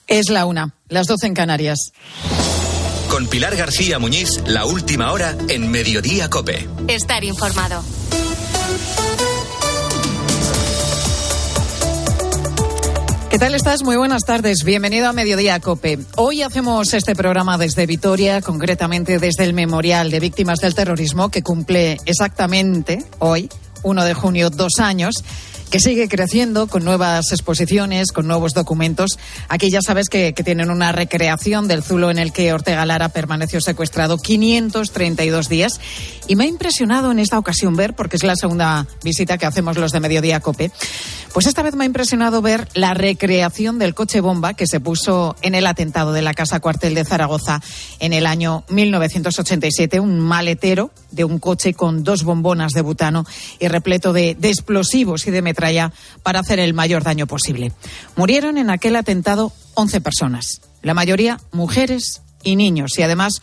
Es la 1, las 12 en Canarias. Con Pilar García Muñiz, la última hora en Mediodía COPE. Estar informado. ¿Qué tal estás? Muy buenas tardes. Bienvenido a Mediodía COPE. Hoy hacemos este programa desde Vitoria, concretamente desde el Memorial de Víctimas del Terrorismo, que cumple exactamente hoy, 1 de junio, 2 años. Que sigue creciendo con nuevas exposiciones, con nuevos documentos. Aquí ya sabes que tienen una recreación del zulo en el que Ortega Lara permaneció secuestrado 532 días. Y me ha impresionado en esta ocasión ver, porque es la segunda visita que hacemos los de Mediodía COPE, pues esta vez me ha impresionado ver la recreación del coche bomba que se puso en el atentado de la Casa Cuartel de Zaragoza en el año 1987. Un maletero de un coche con 2 bombonas de butano y repleto de explosivos y de metralla para hacer el mayor daño posible. Murieron en aquel atentado 11 personas, la mayoría mujeres y niños, y además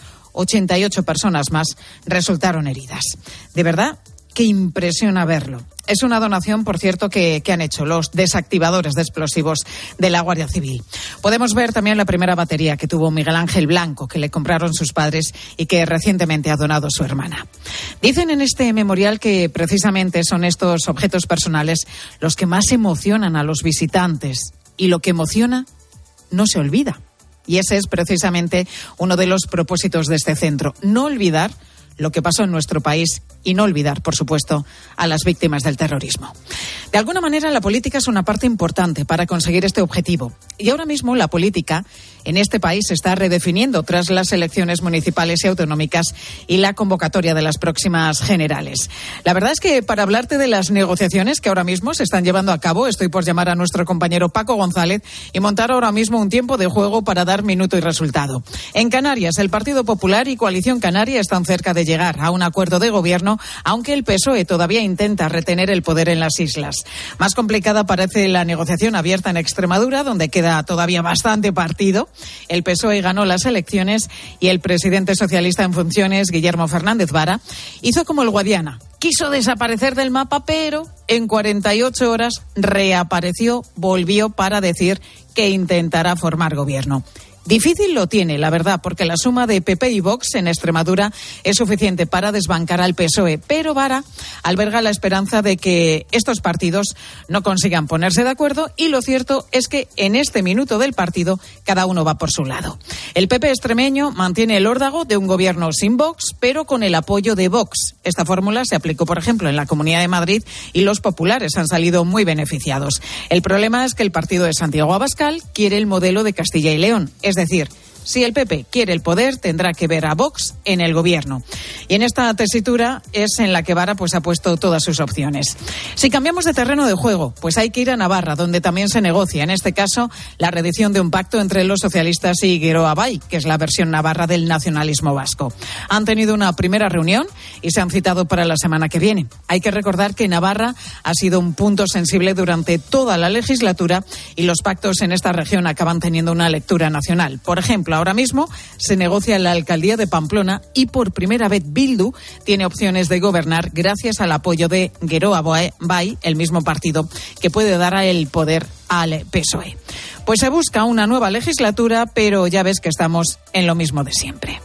88 personas más resultaron heridas. De verdad que impresiona verlo. Es una donación, por cierto, que han hecho los desactivadores de explosivos de la Guardia Civil. Podemos ver también la primera batería que tuvo Miguel Ángel Blanco, que le compraron sus padres y que recientemente ha donado su hermana. Dicen en este memorial que precisamente son estos objetos personales los que más emocionan a los visitantes. Y lo que emociona no se olvida. Y ese es precisamente uno de los propósitos de este centro. No olvidar lo que pasó en nuestro país y no olvidar, por supuesto, a las víctimas del terrorismo. De alguna manera, la política es una parte importante para conseguir este objetivo. Y ahora mismo la política en este país se está redefiniendo tras las elecciones municipales y autonómicas y la convocatoria de las próximas generales. La verdad es que para hablarte de las negociaciones que ahora mismo se están llevando a cabo, estoy por llamar a nuestro compañero Paco González y montar ahora mismo un tiempo de juego para dar minuto y resultado. En Canarias, el Partido Popular y Coalición Canaria están cerca de llegar a un acuerdo de gobierno, aunque el PSOE todavía intenta retener el poder en las islas. Más complicada parece la negociación abierta en Extremadura, donde queda todavía bastante partido. El PSOE ganó las elecciones y el presidente socialista en funciones, Guillermo Fernández Vara, hizo como el Guadiana. Quiso desaparecer del mapa, pero en 48 horas reapareció, volvió para decir que intentará formar gobierno. Difícil lo tiene, la verdad, porque la suma de PP y Vox en Extremadura es suficiente para desbancar al PSOE, pero Vara alberga la esperanza de que estos partidos no consigan ponerse de acuerdo, y lo cierto es que en este minuto del partido cada uno va por su lado. El PP extremeño mantiene el órdago de un gobierno sin Vox, pero con el apoyo de Vox. Esta fórmula se aplicó, por ejemplo, en la Comunidad de Madrid y los populares han salido muy beneficiados. El problema es que el partido de Santiago Abascal quiere el modelo de Castilla y León. Es decir, si el PP quiere el poder, tendrá que ver a Vox en el gobierno. Y en esta tesitura es en la que Vara ha puesto todas sus opciones. Si cambiamos de terreno de juego, pues hay que ir a Navarra, donde también se negocia, en este caso, la reedición de un pacto entre los socialistas y Geroa Bai, que es la versión navarra del nacionalismo vasco. Han tenido una primera reunión y se han citado para la semana que viene. Hay que recordar que Navarra ha sido un punto sensible durante toda la legislatura y los pactos en esta región acaban teniendo una lectura nacional. Por ejemplo, ahora mismo se negocia la alcaldía de Pamplona y por primera vez Bildu tiene opciones de gobernar gracias al apoyo de Geroa Bai, el mismo partido que puede dar el poder al PSOE. Pues se busca una nueva legislatura, pero ya ves que estamos en lo mismo de siempre.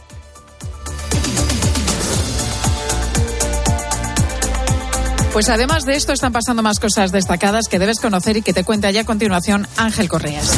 Pues además de esto están pasando más cosas destacadas que debes conocer y que te cuenta ya a continuación Ángel Correas.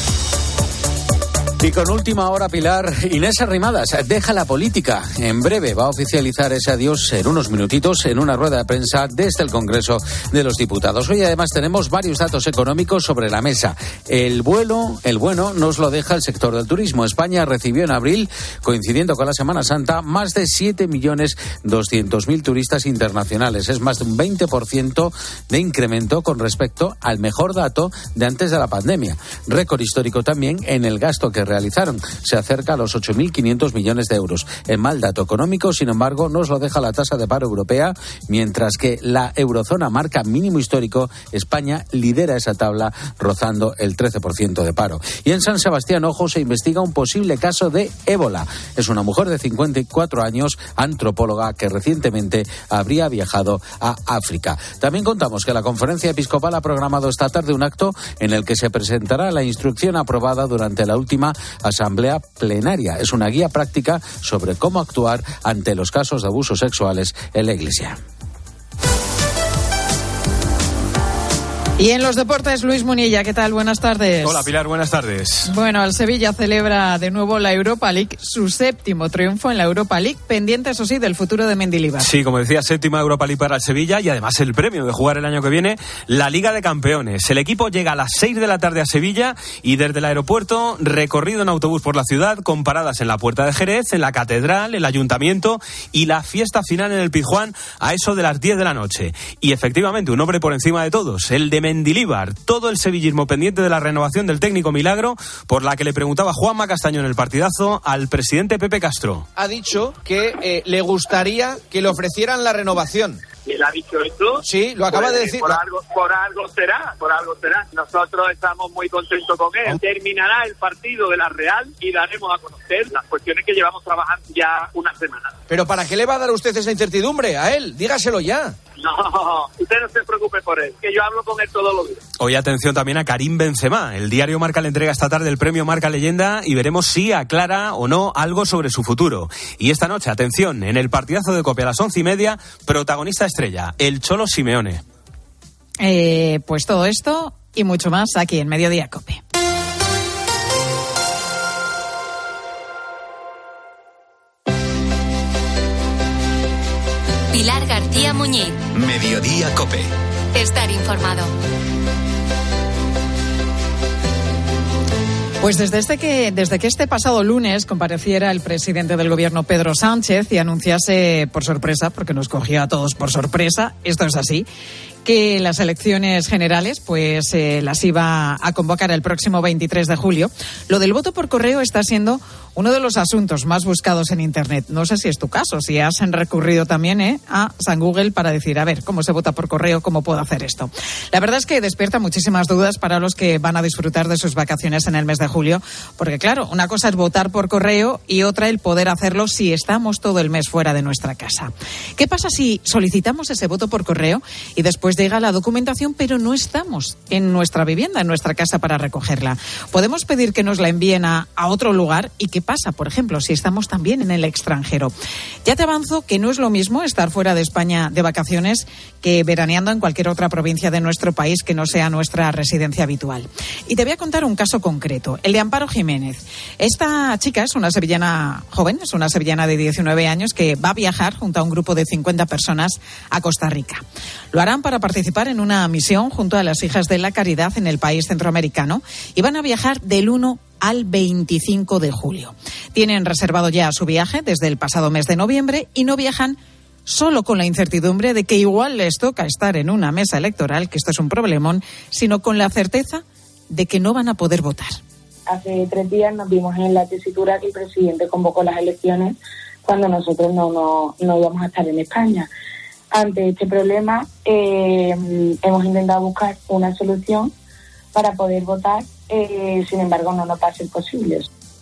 Y con última hora, Pilar, Inés Arrimadas deja la política. En breve va a oficializar ese adiós en unos minutitos en una rueda de prensa desde el Congreso de los Diputados. Hoy además tenemos varios datos económicos sobre la mesa. El bueno nos lo deja el sector del turismo. España recibió en abril, coincidiendo con la Semana Santa, más de 7.200.000 turistas internacionales. Es más de un 20% de incremento con respecto al mejor dato de antes de la pandemia. Récord histórico también en el gasto que realizaron. Se acerca a los 8.500 millones de euros. En mal dato económico, sin embargo, nos lo deja la tasa de paro europea, mientras que la eurozona marca mínimo histórico. España lidera esa tabla rozando el 13% de paro. Y en San Sebastián, ojo, se investiga un posible caso de ébola. Es una mujer de 54 años, antropóloga, que recientemente habría viajado a África. También contamos que la Conferencia Episcopal ha programado esta tarde un acto en el que se presentará la instrucción aprobada durante la última asamblea plenaria. Es una guía práctica sobre cómo actuar ante los casos de abusos sexuales en la Iglesia. Y en los deportes, Luis Munilla, ¿qué tal? Buenas tardes. Hola, Pilar, buenas tardes. Bueno, el Sevilla celebra de nuevo la Europa League, su séptimo triunfo en la Europa League, pendiente, eso sí, del futuro de Mendilibar. Sí, como decía, séptima Europa League para el Sevilla y además el premio de jugar el año que viene la Liga de Campeones. El equipo llega a las 6 de la tarde a Sevilla y desde el aeropuerto, recorrido en autobús por la ciudad, con paradas en la Puerta de Jerez, en la Catedral, el Ayuntamiento y la fiesta final en el Pizjuán a eso de las 10 de la noche. Y efectivamente, un hombre por encima de todos, el de Mendilibar, todo el sevillismo pendiente de la renovación del técnico Milagro, por la que le preguntaba Juanma Castaño en el partidazo al presidente Pepe Castro. Ha dicho que le gustaría que le ofrecieran la renovación. ¿Él ha dicho esto? Sí, lo acaba de decir. Por algo será. Nosotros estamos muy contentos con él. Terminará el partido de la Real y daremos a conocer las cuestiones que llevamos trabajando ya una semana. ¿Pero para qué le va a dar usted esa incertidumbre a él? Dígaselo ya. No, usted no se preocupe por él, que yo hablo con él todos los días. Hoy atención también a Karim Benzema. El diario Marca le entrega esta tarde el premio Marca Leyenda y veremos si aclara o no algo sobre su futuro. Y esta noche, atención, en el partidazo de COPE a las 11:30, protagonista estrella, el Cholo Simeone. Pues todo esto y mucho más aquí en Mediodía COPE. Pilar García Muñiz. Mediodía COPE. Estar informado. Pues desde que este pasado lunes compareciera el presidente del gobierno Pedro Sánchez y anunciase por sorpresa, porque nos cogió a todos por sorpresa, esto es así, que las elecciones generales pues las iba a convocar el próximo 23 de julio. Lo del voto por correo está siendo uno de los asuntos más buscados en Internet. No sé si es tu caso, si has recurrido también a San Google para decir, a ver, ¿cómo se vota por correo? ¿Cómo puedo hacer esto? La verdad es que despierta muchísimas dudas para los que van a disfrutar de sus vacaciones en el mes de julio, porque claro, una cosa es votar por correo y otra el poder hacerlo si estamos todo el mes fuera de nuestra casa. ¿Qué pasa si solicitamos ese voto por correo y después llega la documentación, pero no estamos en nuestra vivienda, en nuestra casa para recogerla? ¿Podemos pedir que nos la envíen a otro lugar? ¿Y qué pasa, por ejemplo, si estamos también en el extranjero? Ya te avanzo que no es lo mismo estar fuera de España de vacaciones que veraneando en cualquier otra provincia de nuestro país que no sea nuestra residencia habitual. Y te voy a contar un caso concreto, el de Amparo Jiménez. Esta chica es una sevillana joven, es una sevillana de 19 años que va a viajar junto a un grupo de 50 personas a Costa Rica. Lo harán para participar en una misión junto a las Hijas de la Caridad en el país centroamericano y van a viajar del 1 al 25 de julio. Tienen reservado ya su viaje desde el pasado mes de noviembre y no viajan solo con la incertidumbre de que igual les toca estar en una mesa electoral, que esto es un problemón, sino con la certeza de que no van a poder votar. Hace 3 días nos vimos en la tesitura que el presidente convocó las elecciones cuando nosotros no íbamos a estar en España. Ante este problema hemos intentado buscar una solución para poder votar, sin embargo no nos va a ser posible.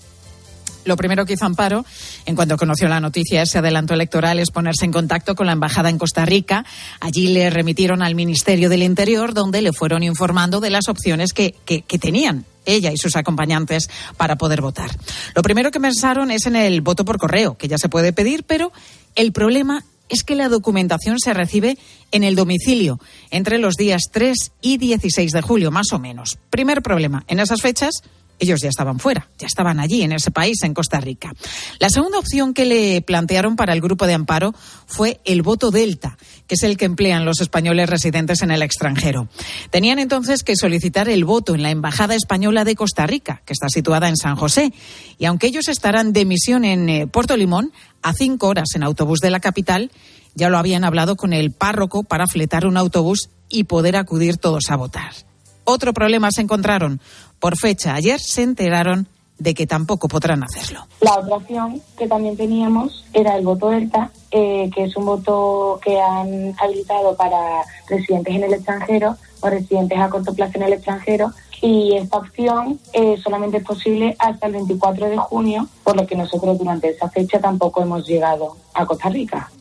Lo primero que hizo Amparo, en cuanto conoció la noticia de ese adelanto electoral, es ponerse en contacto con la embajada en Costa Rica. Allí le remitieron al Ministerio del Interior, donde le fueron informando de las opciones que tenían ella y sus acompañantes para poder votar. Lo primero que pensaron es en el voto por correo, que ya se puede pedir, pero el problema es que la documentación se recibe en el domicilio entre los días 3 y 16 de julio, más o menos. Primer problema, en esas fechas ellos ya estaban fuera, ya estaban allí en ese país, en Costa Rica. La segunda opción que le plantearon para el grupo de Amparo fue el voto Delta, que es el que emplean los españoles residentes en el extranjero. Tenían entonces que solicitar el voto en la Embajada Española de Costa Rica, que está situada en San José, y aunque ellos estarán de misión en Puerto Limón, a 5 horas en autobús de la capital, ya lo habían hablado con el párroco para fletar un autobús y poder acudir todos a votar. Otro problema se encontraron por fecha. Ayer se enteraron de que tampoco podrán hacerlo. La otra opción que también teníamos era el voto ERTA, que es un voto que han habilitado para residentes en el extranjero o residentes a corto plazo en el extranjero, y esta opción solamente es posible hasta el 24 de junio, por lo que nosotros durante esa fecha tampoco hemos llegado a Costa Rica.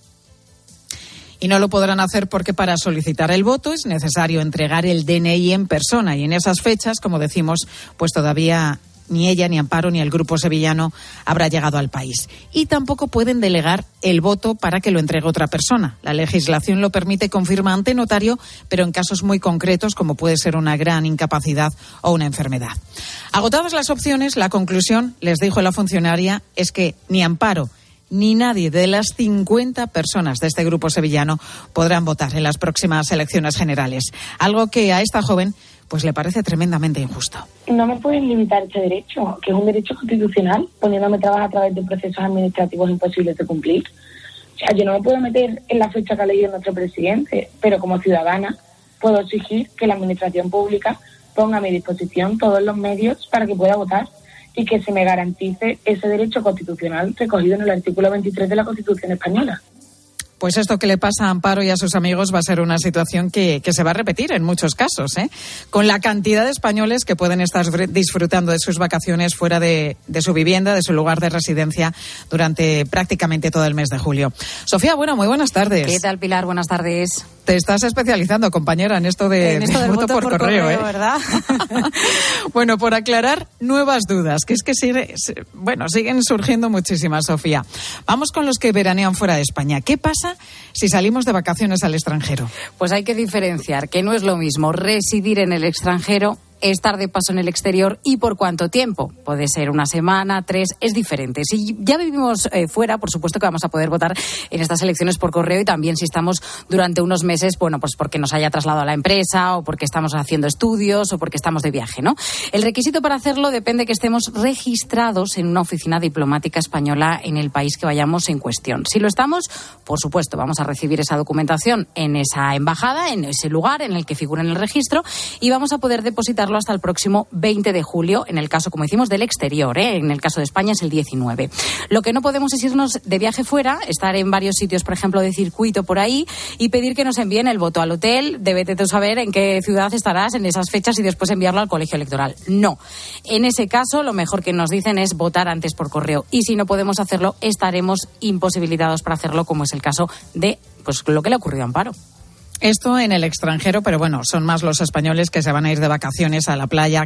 Y no lo podrán hacer porque para solicitar el voto es necesario entregar el DNI en persona, y en esas fechas, como decimos, pues todavía ni ella, ni Amparo, ni el grupo sevillano habrá llegado al país. Y tampoco pueden delegar el voto para que lo entregue otra persona. La legislación lo permite, confirma ante notario, pero en casos muy concretos, como puede ser una gran incapacidad o una enfermedad. Agotadas las opciones, la conclusión, les dijo la funcionaria, es que ni Amparo ni nadie de las 50 personas de este grupo sevillano podrán votar en las próximas elecciones generales. Algo que a esta joven pues le parece tremendamente injusto. No me pueden limitar este derecho, que es un derecho constitucional, poniéndome trabas a través de procesos administrativos imposibles de cumplir. O sea, yo no me puedo meter en la fecha que ha leído nuestro presidente, pero como ciudadana puedo exigir que la administración pública ponga a mi disposición todos los medios para que pueda votar y que se me garantice ese derecho constitucional recogido en el artículo 23 de la Constitución española. Pues esto que le pasa a Amparo y a sus amigos va a ser una situación que se va a repetir en muchos casos, ¿eh? Con la cantidad de españoles que pueden estar disfrutando de sus vacaciones fuera de su vivienda, de su lugar de residencia, durante prácticamente todo el mes de julio. Sofía, muy buenas tardes. ¿Qué tal, Pilar? Buenas tardes. Te estás especializando, compañera, en esto de voto por correo, ¿eh? ¿Verdad? Bueno, por aclarar nuevas dudas, que es que siguen surgiendo muchísimas, Sofía. Vamos con los que veranean fuera de España. ¿Qué pasa si salimos de vacaciones al extranjero? Pues hay que diferenciar que no es lo mismo residir en el extranjero, estar de paso en el exterior y por cuánto tiempo. Puede ser una semana, 3, es diferente. Si ya vivimos fuera, por supuesto que vamos a poder votar en estas elecciones por correo, y también si estamos durante unos meses, pues porque nos haya trasladado a la empresa o porque estamos haciendo estudios o porque estamos de viaje, ¿no? El requisito para hacerlo depende que estemos registrados en una oficina diplomática española en el país que vayamos en cuestión. Si lo estamos, por supuesto, vamos a recibir esa documentación en esa embajada, en ese lugar en el que figura en el registro, y vamos a poder depositarlo hasta el próximo 20 de julio, en el caso, como decimos, del exterior, ¿eh? En el caso de España es el 19. Lo que no podemos es irnos de viaje fuera, estar en varios sitios, por ejemplo, de circuito por ahí, y pedir que nos envíen el voto al hotel. Debete tú saber en qué ciudad estarás en esas fechas y después enviarlo al colegio electoral. No. En ese caso, lo mejor que nos dicen es votar antes por correo. Y si no podemos hacerlo, estaremos imposibilitados para hacerlo, como es el caso de lo que le ocurrió a Amparo. Esto en el extranjero, pero son más los españoles que se van a ir de vacaciones a la playa,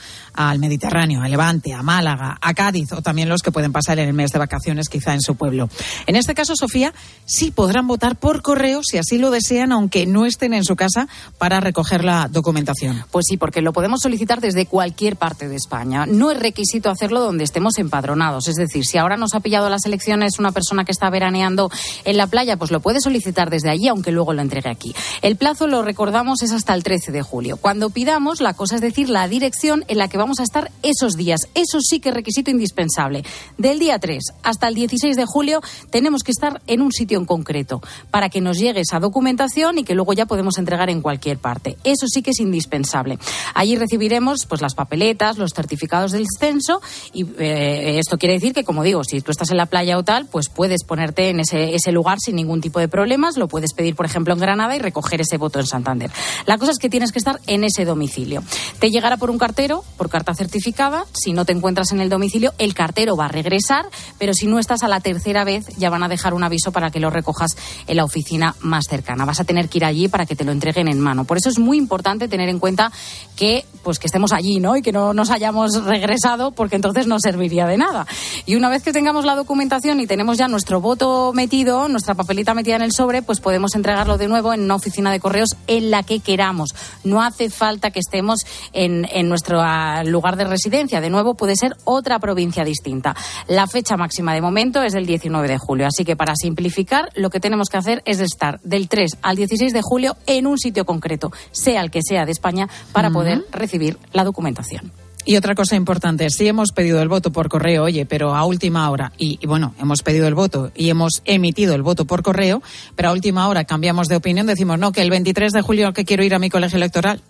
al Mediterráneo, a Levante, a Málaga, a Cádiz, o también los que pueden pasar en el mes de vacaciones quizá en su pueblo. En este caso, Sofía, sí podrán votar por correo si así lo desean, aunque no estén en su casa para recoger la documentación. Pues sí, porque lo podemos solicitar desde cualquier parte de España. No es requisito hacerlo donde estemos empadronados. Es decir, si ahora nos ha pillado las elecciones una persona que está veraneando en la playa, pues lo puede solicitar desde allí, aunque luego lo entregue aquí. El plazo, lo recordamos, es hasta el 13 de julio. Cuando pidamos, la cosa es decir la dirección en la que vamos a estar esos días. Eso sí que es requisito indispensable. Del día 3 hasta el 16 de julio tenemos que estar en un sitio en concreto para que nos llegue esa documentación y que luego ya podemos entregar en cualquier parte. Eso sí que es indispensable. Allí recibiremos pues las papeletas, los certificados del censo, y esto quiere decir que, como digo, si tú estás en la playa o tal, pues puedes ponerte en ese lugar sin ningún tipo de problemas. Lo puedes pedir, por ejemplo, en Granada y recoger ese voto en Santander. La cosa es que tienes que estar en ese domicilio. Te llegará por un cartero, por carta certificada. Si no te encuentras en el domicilio, el cartero va a regresar, pero si no estás a la tercera vez, ya van a dejar un aviso para que lo recojas en la oficina más cercana. Vas a tener que ir allí para que te lo entreguen en mano. Por eso es muy importante tener en cuenta que estemos allí, ¿no? Y que no nos hayamos regresado, porque entonces no serviría de nada. Y una vez que tengamos la documentación y tenemos ya nuestro voto metido, nuestra papelita metida en el sobre, pues podemos entregarlo de nuevo en una oficina de correos en la que queramos. No hace falta que estemos en nuestro lugar de residencia. De nuevo, puede ser otra provincia distinta. La fecha máxima de momento es del 19 de julio. Así que, para simplificar, lo que tenemos que hacer es estar del 3 al 16 de julio en un sitio concreto, sea el que sea de España, para poder recibir la documentación. Y otra cosa importante, sí hemos pedido el voto por correo, pero a última hora, y hemos pedido el voto y hemos emitido el voto por correo, pero a última hora cambiamos de opinión, decimos, no, que el 23 de julio que quiero ir a mi colegio electoral, no.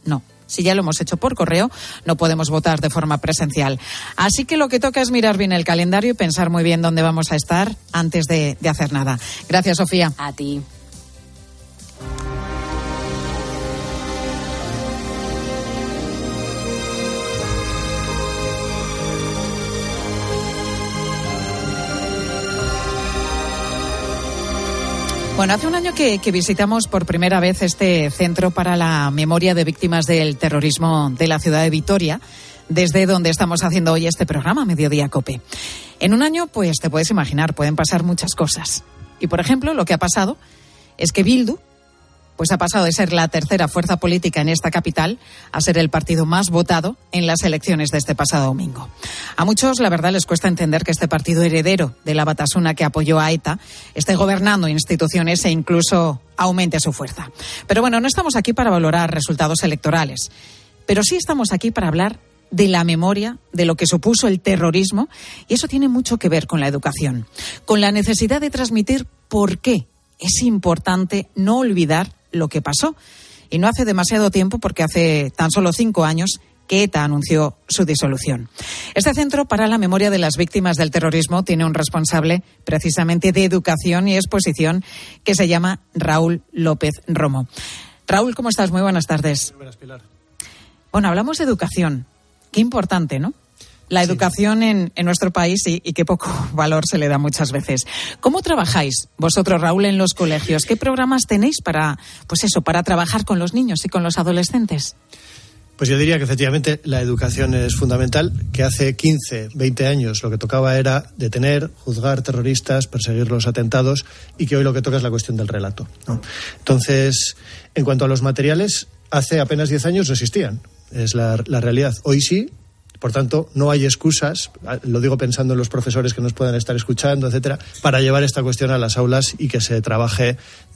Si ya lo hemos hecho por correo, no podemos votar de forma presencial. Así que lo que toca es mirar bien el calendario y pensar muy bien dónde vamos a estar antes de hacer nada. Gracias, Sofía. A ti. Bueno, hace un año que visitamos por primera vez este Centro para la Memoria de Víctimas del Terrorismo de la ciudad de Vitoria, desde donde estamos haciendo hoy este programa, Mediodía COPE. En un año, pues te puedes imaginar, pueden pasar muchas cosas. Y, por ejemplo, lo que ha pasado es que Bildu pues ha pasado de ser la tercera fuerza política en esta capital a ser el partido más votado en las elecciones de este pasado domingo. A muchos, la verdad, les cuesta entender que este partido heredero de la batasuna que apoyó a ETA esté gobernando instituciones e incluso aumente su fuerza. Pero bueno, no estamos aquí para valorar resultados electorales, pero sí estamos aquí para hablar de la memoria, de lo que supuso el terrorismo, y eso tiene mucho que ver con la educación, con la necesidad de transmitir por qué es importante no olvidar lo que pasó. Y no hace demasiado tiempo, porque hace tan solo 5 años que ETA anunció su disolución. Este Centro para la Memoria de las Víctimas del Terrorismo tiene un responsable precisamente de educación y exposición que se llama Raúl López Romo. Raúl, ¿cómo estás? Muy buenas tardes. Muy buenas, Pilar. Bueno, hablamos de educación. Qué importante, ¿no? La educación en nuestro país y qué poco valor se le da muchas veces. ¿Cómo trabajáis vosotros, Raúl, en los colegios? ¿Qué programas tenéis para trabajar con los niños y con los adolescentes? Pues yo diría que efectivamente la educación es fundamental, que hace 15, 20 años lo que tocaba era detener, juzgar terroristas, perseguir los atentados, y que hoy lo que toca es la cuestión del relato, ¿no? Entonces, en cuanto a los materiales, hace apenas 10 años no existían. Es la realidad. Hoy sí. Por tanto, no hay excusas, lo digo pensando en los profesores que nos puedan estar escuchando, etcétera, para llevar esta cuestión a las aulas y que se trabaje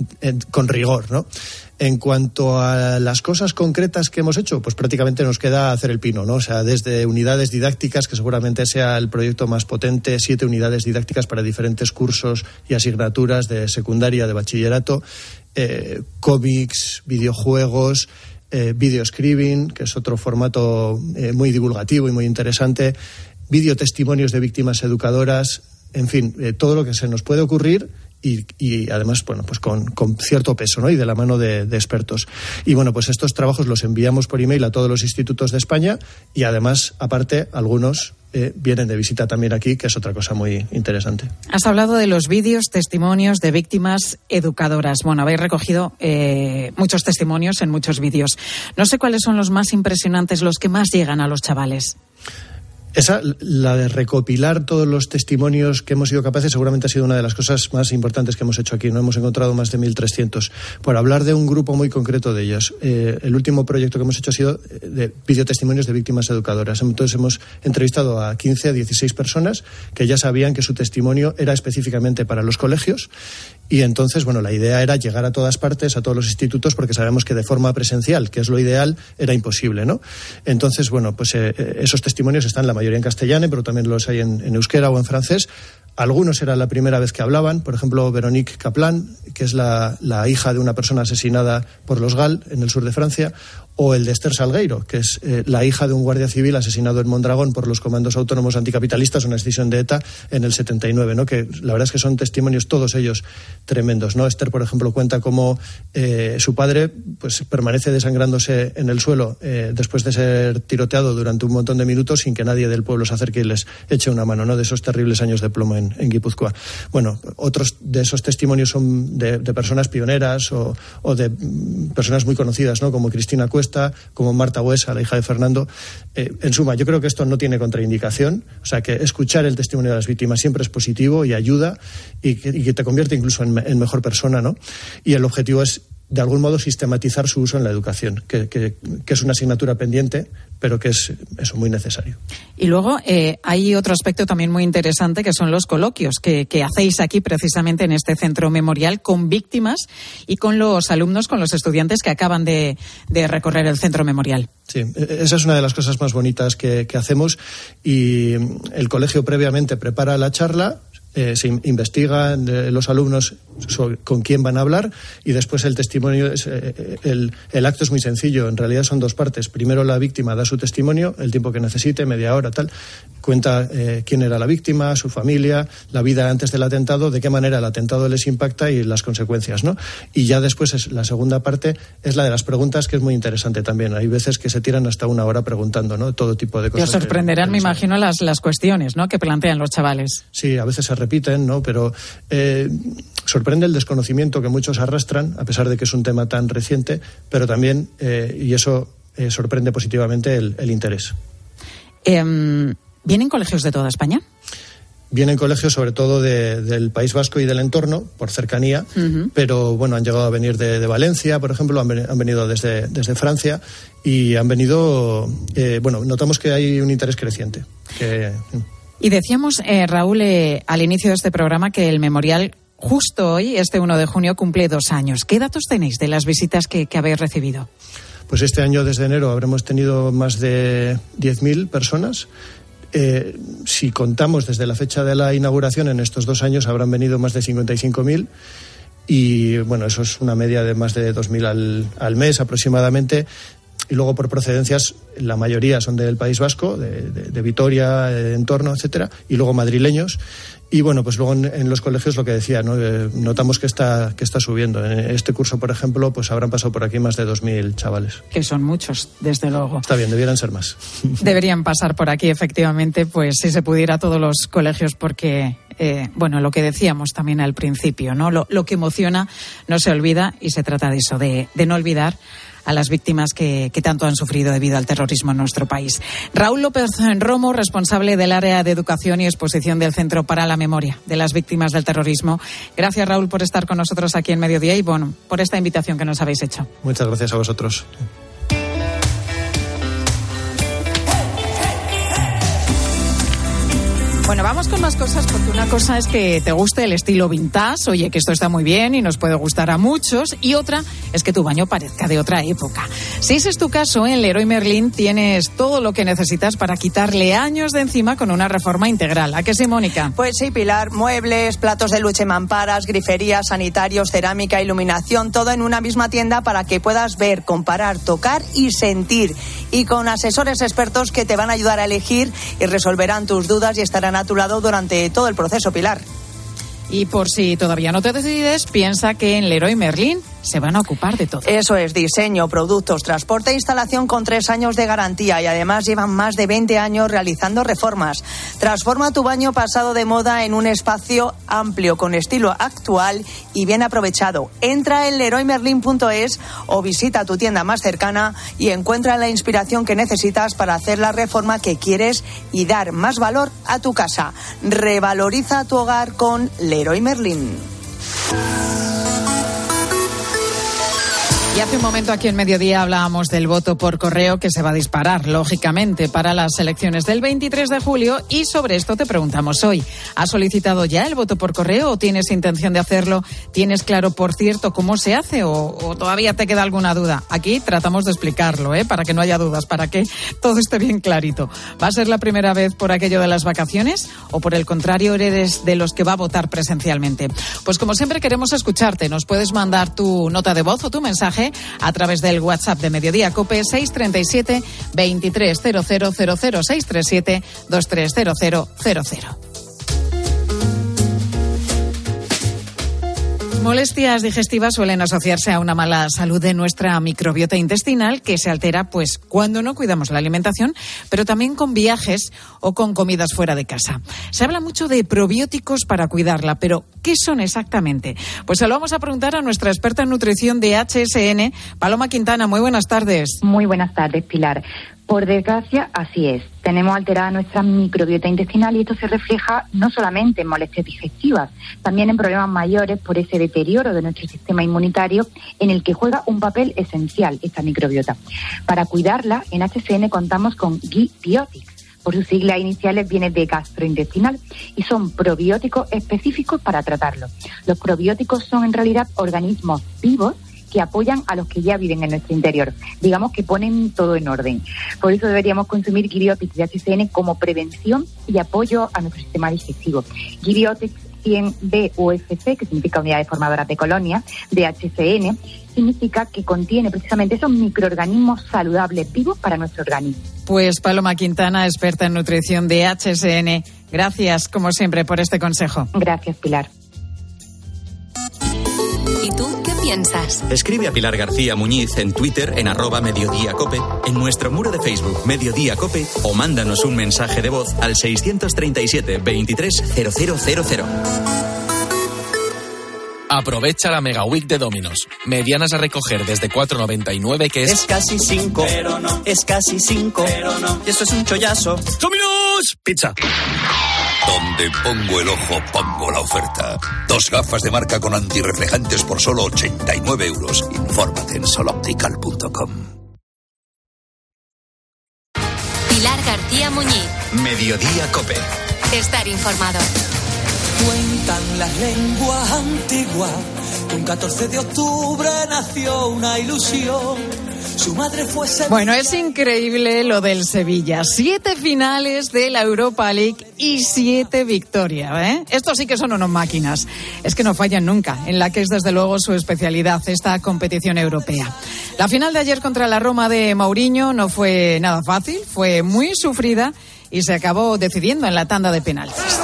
con rigor, ¿no? En cuanto a las cosas concretas que hemos hecho, pues prácticamente nos queda hacer el pino, ¿no? O sea, desde unidades didácticas, que seguramente sea el proyecto más potente, 7 unidades didácticas para diferentes cursos y asignaturas de secundaria, de bachillerato, cómics, videojuegos, video scribing, que es otro formato muy divulgativo y muy interesante, videotestimonios de víctimas educadoras, en fin, todo lo que se nos puede ocurrir y además, bueno, pues con cierto peso, ¿no? Y de la mano de expertos. Y bueno, pues estos trabajos los enviamos por email a todos los institutos de España y además, aparte, algunos vienen de visita también aquí, que es otra cosa muy interesante. Has hablado de los vídeos, testimonios de víctimas educadoras. Bueno, habéis recogido muchos testimonios en muchos vídeos. No sé cuáles son los más impresionantes, los que más llegan a los chavales. La de recopilar todos los testimonios que hemos sido capaces, seguramente ha sido una de las cosas más importantes que hemos hecho aquí. No hemos encontrado más de 1.300. Por hablar de un grupo muy concreto de ellos, el último proyecto que hemos hecho ha sido de videotestimonios de víctimas educadoras. Entonces hemos entrevistado a 15, a 16 personas que ya sabían que su testimonio era específicamente para los colegios. Y entonces, bueno, la idea era llegar a todas partes, a todos los institutos, porque sabemos que de forma presencial, que es lo ideal, era imposible, ¿no? Entonces, bueno, pues esos testimonios están la mayoría en castellano, pero también los hay en euskera o en francés. Algunos era la primera vez que hablaban, por ejemplo, Veronique Kaplan, que es la hija de una persona asesinada por los GAL en el sur de Francia, o el de Esther Salgueiro, que es la hija de un guardia civil asesinado en Mondragón por los comandos autónomos anticapitalistas, una decisión de ETA en el 79, ¿no? Que la verdad es que son testimonios todos ellos tremendos, ¿no? Esther, por ejemplo, cuenta cómo su padre pues permanece desangrándose en el suelo después de ser tiroteado durante un montón de minutos sin que nadie del pueblo se acerque y les eche una mano, ¿no? De esos terribles años de plomo en Guipúzcoa. Bueno, otros de esos testimonios son de personas pioneras o de personas muy conocidas, ¿no? Como Cristina Cuesta, como Marta Buesa, la hija de Fernando. En suma, yo creo que esto no tiene contraindicación, o sea que escuchar el testimonio de las víctimas siempre es positivo y ayuda y que te convierte incluso en mejor persona, ¿no? Y el objetivo es, de algún modo, sistematizar su uso en la educación, que es una asignatura pendiente, pero que es eso, muy necesario. Y luego hay otro aspecto también muy interesante, que son los coloquios que hacéis aquí precisamente en este centro memorial con víctimas y con los alumnos, con los estudiantes que acaban de recorrer el centro memorial. Sí, esa es una de las cosas más bonitas que hacemos, y el colegio previamente prepara la charla, se investigan los alumnos con quién van a hablar y después el testimonio, el acto es muy sencillo. En realidad son dos partes. Primero la víctima da su testimonio, el tiempo que necesite, media hora, tal. Cuenta quién era la víctima, su familia, la vida antes del atentado, de qué manera el atentado les impacta y las consecuencias, ¿no? Y ya después la segunda parte es la de las preguntas, que es muy interesante también. Hay veces que se tiran hasta una hora preguntando, ¿no? Todo tipo de cosas. Te sorprenderán, me imagino, las cuestiones, ¿no?, que plantean los chavales. Sí, a veces se repiten, ¿no? Pero sorprende el desconocimiento que muchos arrastran, a pesar de que es un tema tan reciente, pero también, y eso sorprende positivamente, el interés. ¿Vienen colegios de toda España? Vienen colegios sobre todo del País Vasco y del entorno, por cercanía, pero bueno, han llegado a venir de Valencia, por ejemplo, han venido desde Francia y han venido, notamos que hay un interés creciente. Y decíamos, Raúl, al inicio de este programa que el memorial justo hoy, este 1 de junio, cumple 2 años. ¿Qué datos tenéis de las visitas que habéis recibido? Pues este año, desde enero, habremos tenido más de 10.000 personas. Si contamos desde la fecha de la inauguración, en estos 2 años habrán venido más de 55.000 y bueno, eso es una media de más de 2.000 al mes aproximadamente. Y luego por procedencias, la mayoría son del País Vasco, de Vitoria, de entorno, etcétera, y luego madrileños. Y bueno, pues luego en los colegios lo que decía, ¿no? Notamos que está subiendo. En este curso, por ejemplo, pues habrán pasado por aquí más de 2.000 chavales. Que son muchos, desde luego. Está bien, debieran ser más. Deberían pasar por aquí, efectivamente, pues si se pudiera, todos los colegios, porque, lo que decíamos también al principio, ¿no? Lo que emociona no se olvida, y se trata de eso, de no olvidar a las víctimas que tanto han sufrido debido al terrorismo en nuestro país. Raúl López Romo, responsable del área de educación y exposición del Centro para la Memoria de las Víctimas del Terrorismo. Gracias, Raúl, por estar con nosotros aquí en Mediodía y, por esta invitación que nos habéis hecho. Muchas gracias a vosotros. Bueno, vamos con más cosas, porque una cosa es que te guste el estilo vintage, oye, que esto está muy bien y nos puede gustar a muchos, y otra es que tu baño parezca de otra época. Si ese es tu caso, en Leroy Merlin tienes todo lo que necesitas para quitarle años de encima con una reforma integral. ¿A qué sí, Mónica? Pues sí, Pilar, muebles, platos de luche, mamparas, griferías, sanitarios, cerámica, iluminación, todo en una misma tienda para que puedas ver, comparar, tocar y sentir. Y con asesores expertos que te van a ayudar a elegir y resolverán tus dudas y estarán a tu lado durante todo el proceso, Pilar. Y por si todavía no te decides, piensa que en Leroy Merlin se van a ocupar de todo. Eso es, diseño, productos, transporte e instalación con 3 años de garantía, y además llevan más de 20 años realizando reformas. Transforma tu baño pasado de moda en un espacio amplio, con estilo actual y bien aprovechado. Entra en leroymerlin.es o visita tu tienda más cercana y encuentra la inspiración que necesitas para hacer la reforma que quieres y dar más valor a tu casa. Revaloriza tu hogar con Leroy Merlin. Y hace un momento aquí en Mediodía hablábamos del voto por correo, que se va a disparar, lógicamente, para las elecciones del 23 de julio. Y sobre esto te preguntamos hoy. ¿Has solicitado ya el voto por correo o tienes intención de hacerlo? ¿Tienes claro, por cierto, cómo se hace o todavía te queda alguna duda? Aquí tratamos de explicarlo, para que no haya dudas, para que todo esté bien clarito. ¿Va a ser la primera vez por aquello de las vacaciones o por el contrario eres de los que va a votar presencialmente? Pues como siempre queremos escucharte. Nos puedes mandar tu nota de voz o tu mensaje a través del WhatsApp de Mediodía COPE 637 230000 637 230000. Molestias digestivas suelen asociarse a una mala salud de nuestra microbiota intestinal, que se altera pues cuando no cuidamos la alimentación, pero también con viajes o con comidas fuera de casa. Se habla mucho de probióticos para cuidarla, pero ¿qué son exactamente? Pues se lo vamos a preguntar a nuestra experta en nutrición de HSN, Paloma Quintana. Muy buenas tardes. Muy buenas tardes, Pilar. Por desgracia, así es. Tenemos alterada nuestra microbiota intestinal y esto se refleja no solamente en molestias digestivas, también en problemas mayores por ese deterioro de nuestro sistema inmunitario, en el que juega un papel esencial esta microbiota. Para cuidarla, en HSN contamos con G-Biotics. Por sus siglas iniciales viene de gastrointestinal y son probióticos específicos para tratarlo. Los probióticos son en realidad organismos vivos que apoyan a los que ya viven en nuestro interior. Digamos que ponen todo en orden. Por eso deberíamos consumir Gibiotics de HCN como prevención y apoyo a nuestro sistema digestivo. Gibiotics 100 UFC, que significa unidades formadoras de colonias, de HCN, significa que contiene precisamente esos microorganismos saludables vivos para nuestro organismo. Pues Paloma Quintana, experta en nutrición de HSN, gracias como siempre por este consejo. Gracias, Pilar. ¿Y tú qué piensas? Escribe a Pilar García Muñiz en Twitter en @mediodíacope, en nuestro muro de Facebook Mediodía Cope, o mándanos un mensaje de voz al 637 23 0000. Aprovecha la Mega Week de Domino's. Medianas a recoger desde 4,99, que es casi 5, pero no. Es casi 5, pero no. Y eso es un chollazo. ¡Domino's! Pizza. Donde pongo el ojo, pongo la oferta. 2 gafas de marca con antirreflejantes por solo 89 euros. Infórmate en soloptical.com. Pilar García Muñiz. Mediodía Cope. Estar informado. Cuentan las lenguas antiguas que un 14 de octubre nació una ilusión. Su madre fue Sevilla. Bueno, es increíble lo del Sevilla. 7 finales de la Europa League y 7 victorias, ¿eh? Estos sí que son unos máquinas. Es que no fallan nunca, en la que es desde luego su especialidad, esta competición europea. La final de ayer contra la Roma de Mourinho no fue nada fácil, fue muy sufrida y se acabó decidiendo en la tanda de penaltis.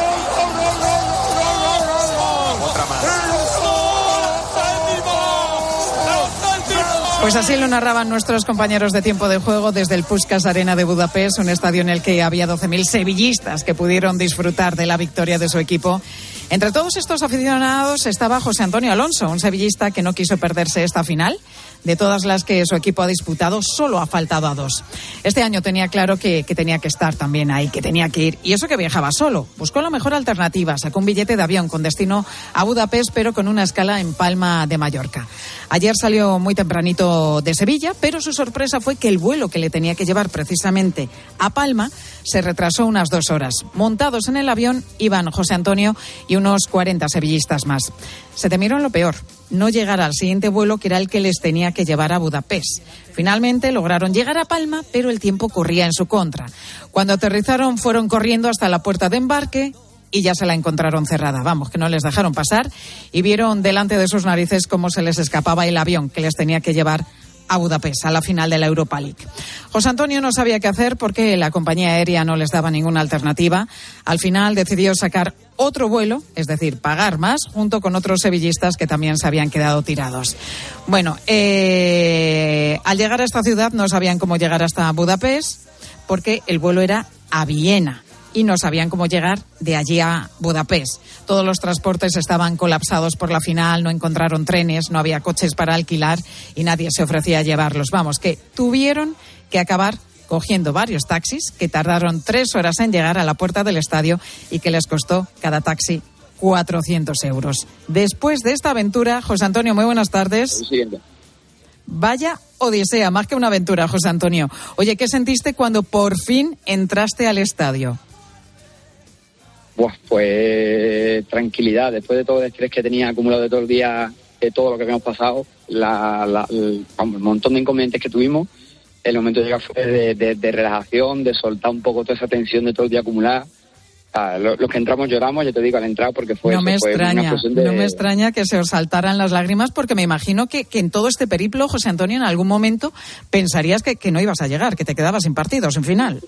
Pues así lo narraban nuestros compañeros de tiempo de juego desde el Puskás Arena de Budapest, un estadio en el que había 12.000 sevillistas que pudieron disfrutar de la victoria de su equipo. Entre todos estos aficionados estaba José Antonio Alonso, un sevillista que no quiso perderse esta final. De todas las que su equipo ha disputado, solo ha faltado a 2. Este año tenía claro que tenía que estar también ahí, que tenía que ir. Y eso que viajaba solo. Buscó la mejor alternativa. Sacó un billete de avión con destino a Budapest, pero con una escala en Palma de Mallorca. Ayer salió muy tempranito de Sevilla, pero su sorpresa fue que el vuelo que le tenía que llevar precisamente a Palma se retrasó unas 2 horas. Montados en el avión iban José Antonio y unos 40 sevillistas más. Se temieron lo peor, no llegar al siguiente vuelo, que era el que les tenía que llevar a Budapest. Finalmente lograron llegar a Palma, pero el tiempo corría en su contra. Cuando aterrizaron fueron corriendo hasta la puerta de embarque y ya se la encontraron cerrada. Vamos, que no les dejaron pasar y vieron delante de sus narices cómo se les escapaba el avión que les tenía que llevar a Budapest, a la final de la Europa League. José Antonio no sabía qué hacer porque la compañía aérea no les daba ninguna alternativa. Al final decidió sacar otro vuelo, es decir, pagar más, junto con otros sevillistas que también se habían quedado tirados. Bueno, al llegar a esta ciudad no sabían cómo llegar hasta Budapest porque el vuelo era a Viena y no sabían cómo llegar de allí a Budapest. Todos los transportes estaban colapsados por la final, no encontraron trenes, no había coches para alquilar y nadie se ofrecía a llevarlos. Vamos, que tuvieron que acabar cogiendo varios taxis que tardaron 3 horas en llegar a la puerta del estadio y que les costó cada taxi 400 euros. Después de esta aventura, José Antonio, muy buenas tardes. Vaya odisea, más que una aventura, José Antonio. Oye, ¿qué sentiste cuando por fin entraste al estadio? Pues tranquilidad, después de todo el estrés que tenía acumulado de todo el día, de todo lo que habíamos pasado, el montón de inconvenientes que tuvimos, el momento de llegar fue de relajación, de soltar un poco toda esa tensión de todo el día acumulada. Los que entramos lloramos, ya te digo, al entrar, porque no me extraña que se os saltaran las lágrimas, porque me imagino que en todo este periplo, José Antonio, en algún momento pensarías que no ibas a llegar, que te quedabas sin partido, sin final.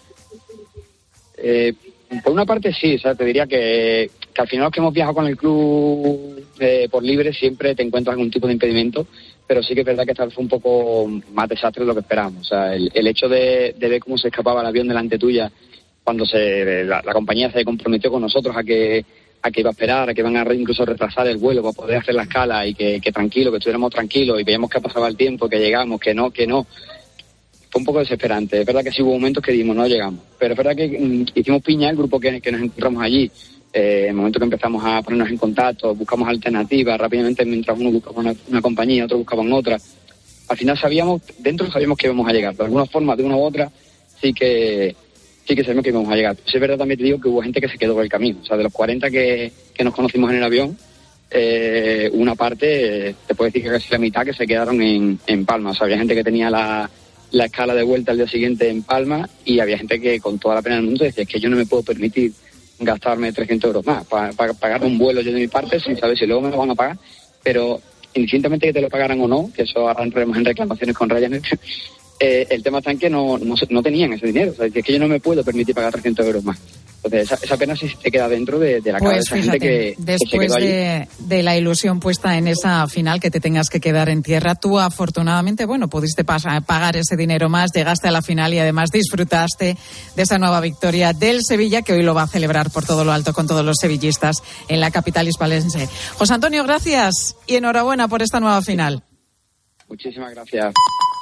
Por una parte sí, o sea, te diría que al final los que hemos viajado con el club por libre siempre te encuentras algún tipo de impedimento, pero sí que es verdad que esta vez fue un poco más desastre de lo que esperábamos. O sea, el hecho de ver cómo se escapaba el avión delante tuya cuando la compañía se comprometió con nosotros a que iba a esperar, a que iban a incluso retrasar el vuelo para poder hacer la escala y que tranquilo, que estuviéramos tranquilos y veíamos que pasaba el tiempo, que llegamos, que no. Fue un poco desesperante. Es verdad que sí hubo momentos que dijimos, no llegamos. Pero es verdad que hicimos piña el grupo que nos encontramos allí. En el momento que empezamos a ponernos en contacto, buscamos alternativas, rápidamente mientras uno buscaba una compañía, otros buscaban otra. Al final sabíamos que íbamos a llegar. De alguna forma, de una u otra, sí que sabemos que íbamos a llegar. Sí, es verdad, también te digo que hubo gente que se quedó por el camino. O sea, de los 40 que nos conocimos en el avión, una parte, te puedo decir que casi la mitad que se quedaron en Palma. O sea, había gente que tenía la escala de vuelta al día siguiente en Palma y había gente que con toda la pena del mundo decía, es que yo no me puedo permitir gastarme 300 euros más para pagar un vuelo yo de mi parte sin saber si luego me lo van a pagar. Pero indistintamente que te lo pagaran o no, que eso ahora entraremos en reclamaciones con Ryanair, el tema está en que no tenían ese dinero. O sea, es que yo no me puedo permitir pagar 300 euros más. Entonces, esa pena sí te queda dentro de la cabeza de esa gente que se quedó allí. De la ilusión puesta en esa final, que te tengas que quedar en tierra, tú afortunadamente, pudiste pagar ese dinero más, llegaste a la final y además disfrutaste de esa nueva victoria del Sevilla, que hoy lo va a celebrar por todo lo alto con todos los sevillistas en la capital hispalense. José Antonio, gracias y enhorabuena por esta nueva final. Muchísimas gracias.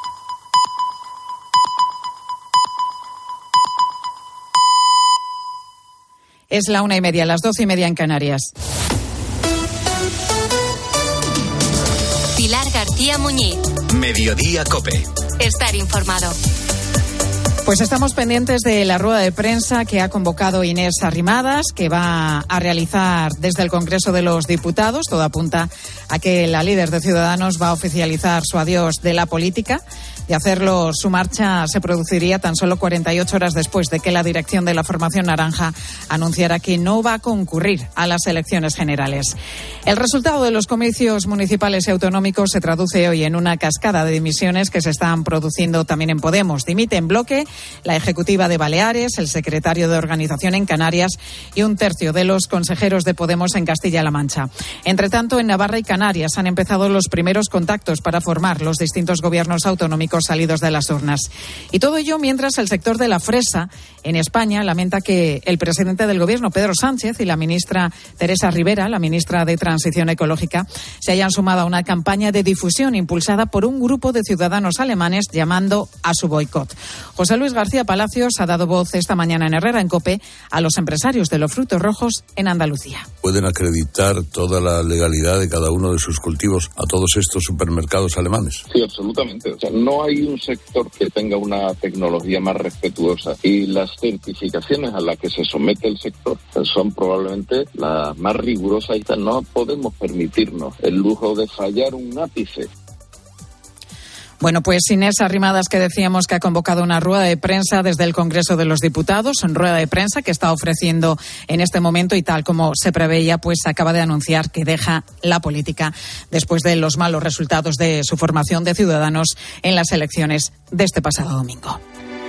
Es la 1:30, las 12:30 en Canarias. Pilar García Muñiz. Mediodía COPE. Estar informado. Pues estamos pendientes de la rueda de prensa que ha convocado Inés Arrimadas, que va a realizar desde el Congreso de los Diputados. Todo apunta a que la líder de Ciudadanos va a oficializar su adiós de la política. De hacerlo, su marcha se produciría tan solo 48 horas después de que la dirección de la formación naranja anunciara que no va a concurrir a las elecciones generales. El resultado de los comicios municipales y autonómicos se traduce hoy en una cascada de dimisiones que se están produciendo también en Podemos. Dimite en bloque la ejecutiva de Baleares, el secretario de Organización en Canarias y un tercio de los consejeros de Podemos en Castilla-La Mancha. Entre tanto, en Navarra y Canarias han empezado los primeros contactos para formar los distintos gobiernos autonómicos salidos de las urnas. Y todo ello mientras el sector de la fresa en España lamenta que el presidente del Gobierno, Pedro Sánchez, y la ministra Teresa Rivera, la ministra de Transición Ecológica, se hayan sumado a una campaña de difusión impulsada por un grupo de ciudadanos alemanes llamando a su boicot. José Luis García Palacios ha dado voz esta mañana en Herrera en COPE a los empresarios de los frutos rojos en Andalucía. Pueden acreditar toda la legalidad de cada uno de sus cultivos a todos estos supermercados alemanes. Sí, absolutamente. O sea, no hay un sector que tenga una tecnología más respetuosa y las certificaciones a las que se somete el sector son probablemente las más rigurosas y no podemos permitirnos el lujo de fallar un ápice. Bueno, pues Inés Arrimadas, que decíamos que ha convocado una rueda de prensa desde el Congreso de los Diputados, en rueda de prensa que está ofreciendo en este momento y tal como se preveía, pues acaba de anunciar que deja la política después de los malos resultados de su formación de Ciudadanos en las elecciones de este pasado domingo.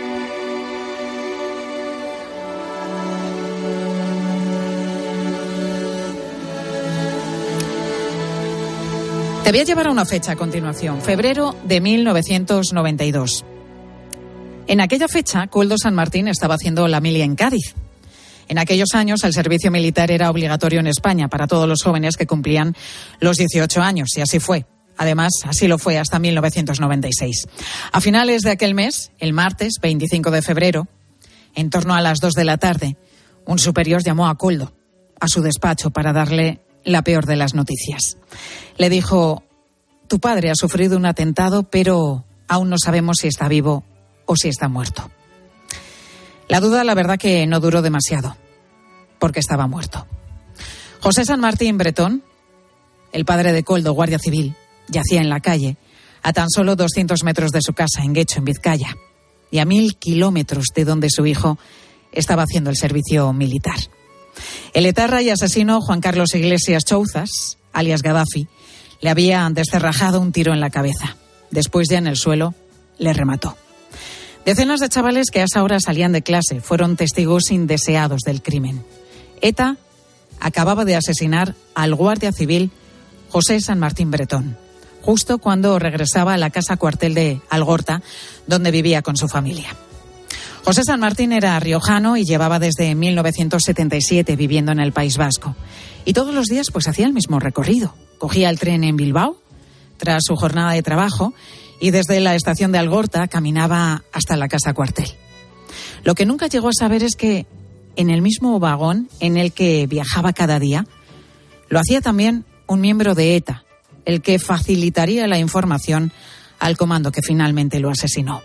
Te voy a llevar a una fecha a continuación, febrero de 1992. En aquella fecha, Koldo San Martín estaba haciendo la mili en Cádiz. En aquellos años, el servicio militar era obligatorio en España para todos los jóvenes que cumplían los 18 años, y así fue. Además, así lo fue hasta 1996. A finales de aquel mes, el martes 25 de febrero, en torno a las 2 de la tarde, un superior llamó a Koldo a su despacho para darle la peor de las noticias. Le dijo: tu padre ha sufrido un atentado, pero aún no sabemos si está vivo o si está muerto. La duda, la verdad, que no duró demasiado, porque estaba muerto. José San Martín Bretón, el padre de Koldo, guardia civil, yacía en la calle, a tan solo 200 metros de su casa, en Guecho, en Vizcaya, y a 1000 kilómetros de donde su hijo estaba haciendo el servicio militar. El etarra y asesino Juan Carlos Iglesias Chouzas, alias Gaddafi, le había descerrajado un tiro en la cabeza. Después, ya en el suelo, le remató. Decenas de chavales que a esa hora salían de clase fueron testigos indeseados del crimen. ETA acababa de asesinar al guardia civil José San Martín Bretón, justo cuando regresaba a la casa cuartel de Algorta, donde vivía con su familia. José San Martín era riojano y llevaba desde 1977 viviendo en el País Vasco. Y todos los días pues hacía el mismo recorrido. Cogía el tren en Bilbao tras su jornada de trabajo y desde la estación de Algorta caminaba hasta la casa cuartel. Lo que nunca llegó a saber es que en el mismo vagón en el que viajaba cada día lo hacía también un miembro de ETA, el que facilitaría la información al comando que finalmente lo asesinó.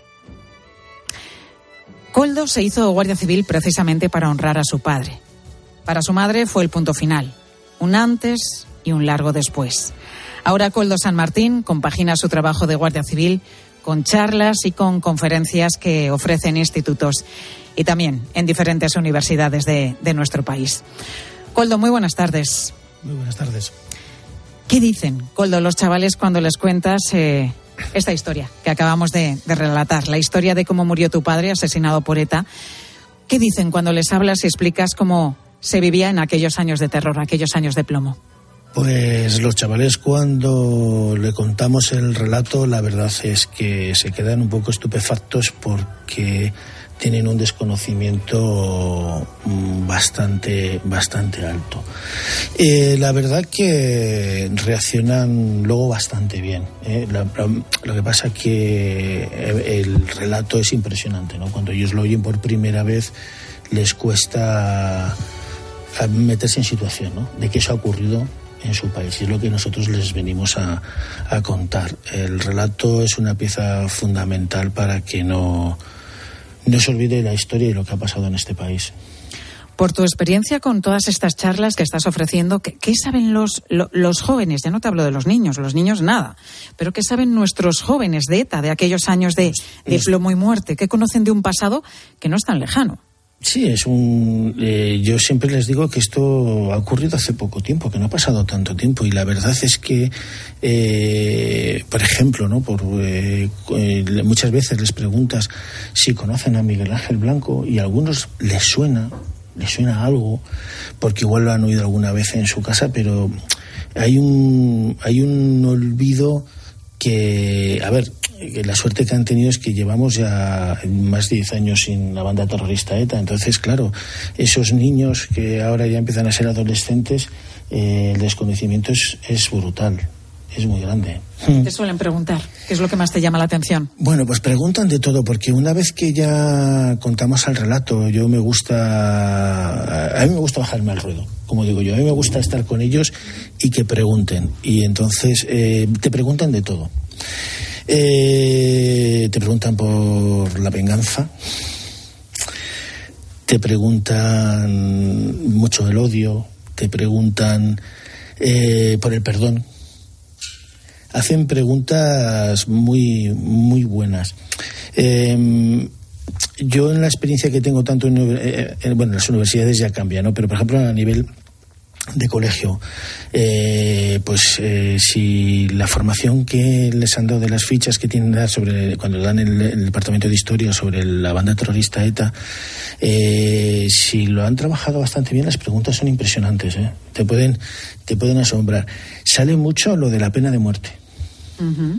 Koldo se hizo guardia civil precisamente para honrar a su padre. Para su madre fue el punto final, un antes y un largo después. Ahora Koldo San Martín compagina su trabajo de guardia civil con charlas y con conferencias que ofrecen institutos y también en diferentes universidades de nuestro país. Koldo, muy buenas tardes. Muy buenas tardes. ¿Qué dicen, Koldo, los chavales cuando les cuentas esta historia que acabamos de relatar, la historia de cómo murió tu padre asesinado por ETA? ¿Qué dicen cuando les hablas y explicas cómo se vivía en aquellos años de terror, aquellos años de plomo? Pues los chavales, cuando le contamos el relato, la verdad es que se quedan un poco estupefactos porque tienen un desconocimiento bastante alto. La verdad que reaccionan luego bastante bien. Lo que pasa que el relato es impresionante, ¿no? Cuando ellos lo oyen por primera vez les cuesta meterse en situación, ¿no? De que eso ha ocurrido en su país, y es lo que nosotros les venimos a contar. El relato es una pieza fundamental para que no se olvide la historia y lo que ha pasado en este país. Por tu experiencia con todas estas charlas que estás ofreciendo, ¿qué saben los jóvenes? Ya no te hablo de los niños nada, pero ¿qué saben nuestros jóvenes de ETA, de aquellos años de plomo y muerte? ¿Qué conocen de un pasado que no es tan lejano? Sí, yo siempre les digo que esto ha ocurrido hace poco tiempo, que no ha pasado tanto tiempo, y la verdad es que, por ejemplo, ¿no? Muchas veces les preguntas si conocen a Miguel Ángel Blanco y a algunos les suena algo, porque igual lo han oído alguna vez en su casa, pero hay un olvido que, a ver, la suerte que han tenido es que llevamos ya más de 10 años sin la banda terrorista ETA. Entonces, claro, esos niños que ahora ya empiezan a ser adolescentes, el desconocimiento es brutal, es muy grande. Te suelen preguntar, ¿qué es lo que más te llama la atención? Bueno, pues preguntan de todo, porque una vez que ya contamos el relato, a mí me gusta bajarme al ruedo, como digo yo. A mí me gusta estar con ellos y que pregunten. Y entonces te preguntan de todo. Te preguntan por la venganza, te preguntan mucho el odio, te preguntan por el perdón. Hacen preguntas muy, muy buenas. Yo, en la experiencia que tengo tanto en las universidades ya cambia, ¿no? Pero por ejemplo a nivel de colegio, si la formación que les han dado de las fichas que tienen que dar cuando dan el departamento de historia sobre la banda terrorista ETA, si lo han trabajado bastante bien, las preguntas son impresionantes, te pueden asombrar. Sale mucho lo de la pena de muerte. Uh-huh.